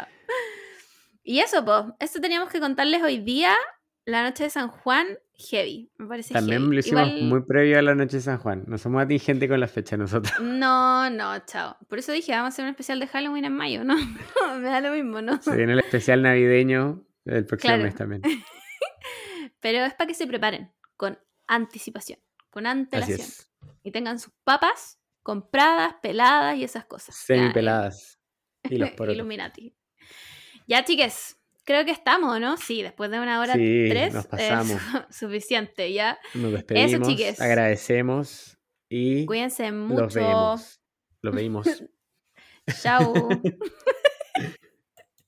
Y eso, pues. Eso teníamos que contarles hoy día. La noche de San Juan, heavy. Me parece También heavy. lo hicimos Igual. muy previo a la noche de San Juan. No somos atingentes con la fecha nosotros. No, chao. Por eso dije, vamos a hacer un especial de Halloween en mayo, ¿no? Me da lo mismo, ¿no? Se viene el especial navideño del próximo mes Claro. también. Pero es para que se preparen con anticipación, con Así antelación. es. Y tengan sus papas compradas, peladas y esas cosas. Ya, Semipeladas. Y los porotos. Illuminati. Ya, chiques. Creo que estamos, ¿no? Sí, después de 1 hora Sí, 3 nos es pasamos. suficiente, ¿ya? Nos Eso, despedimos, chiques. agradecemos y Cuídense los mucho. vemos. Los veimos. Chao.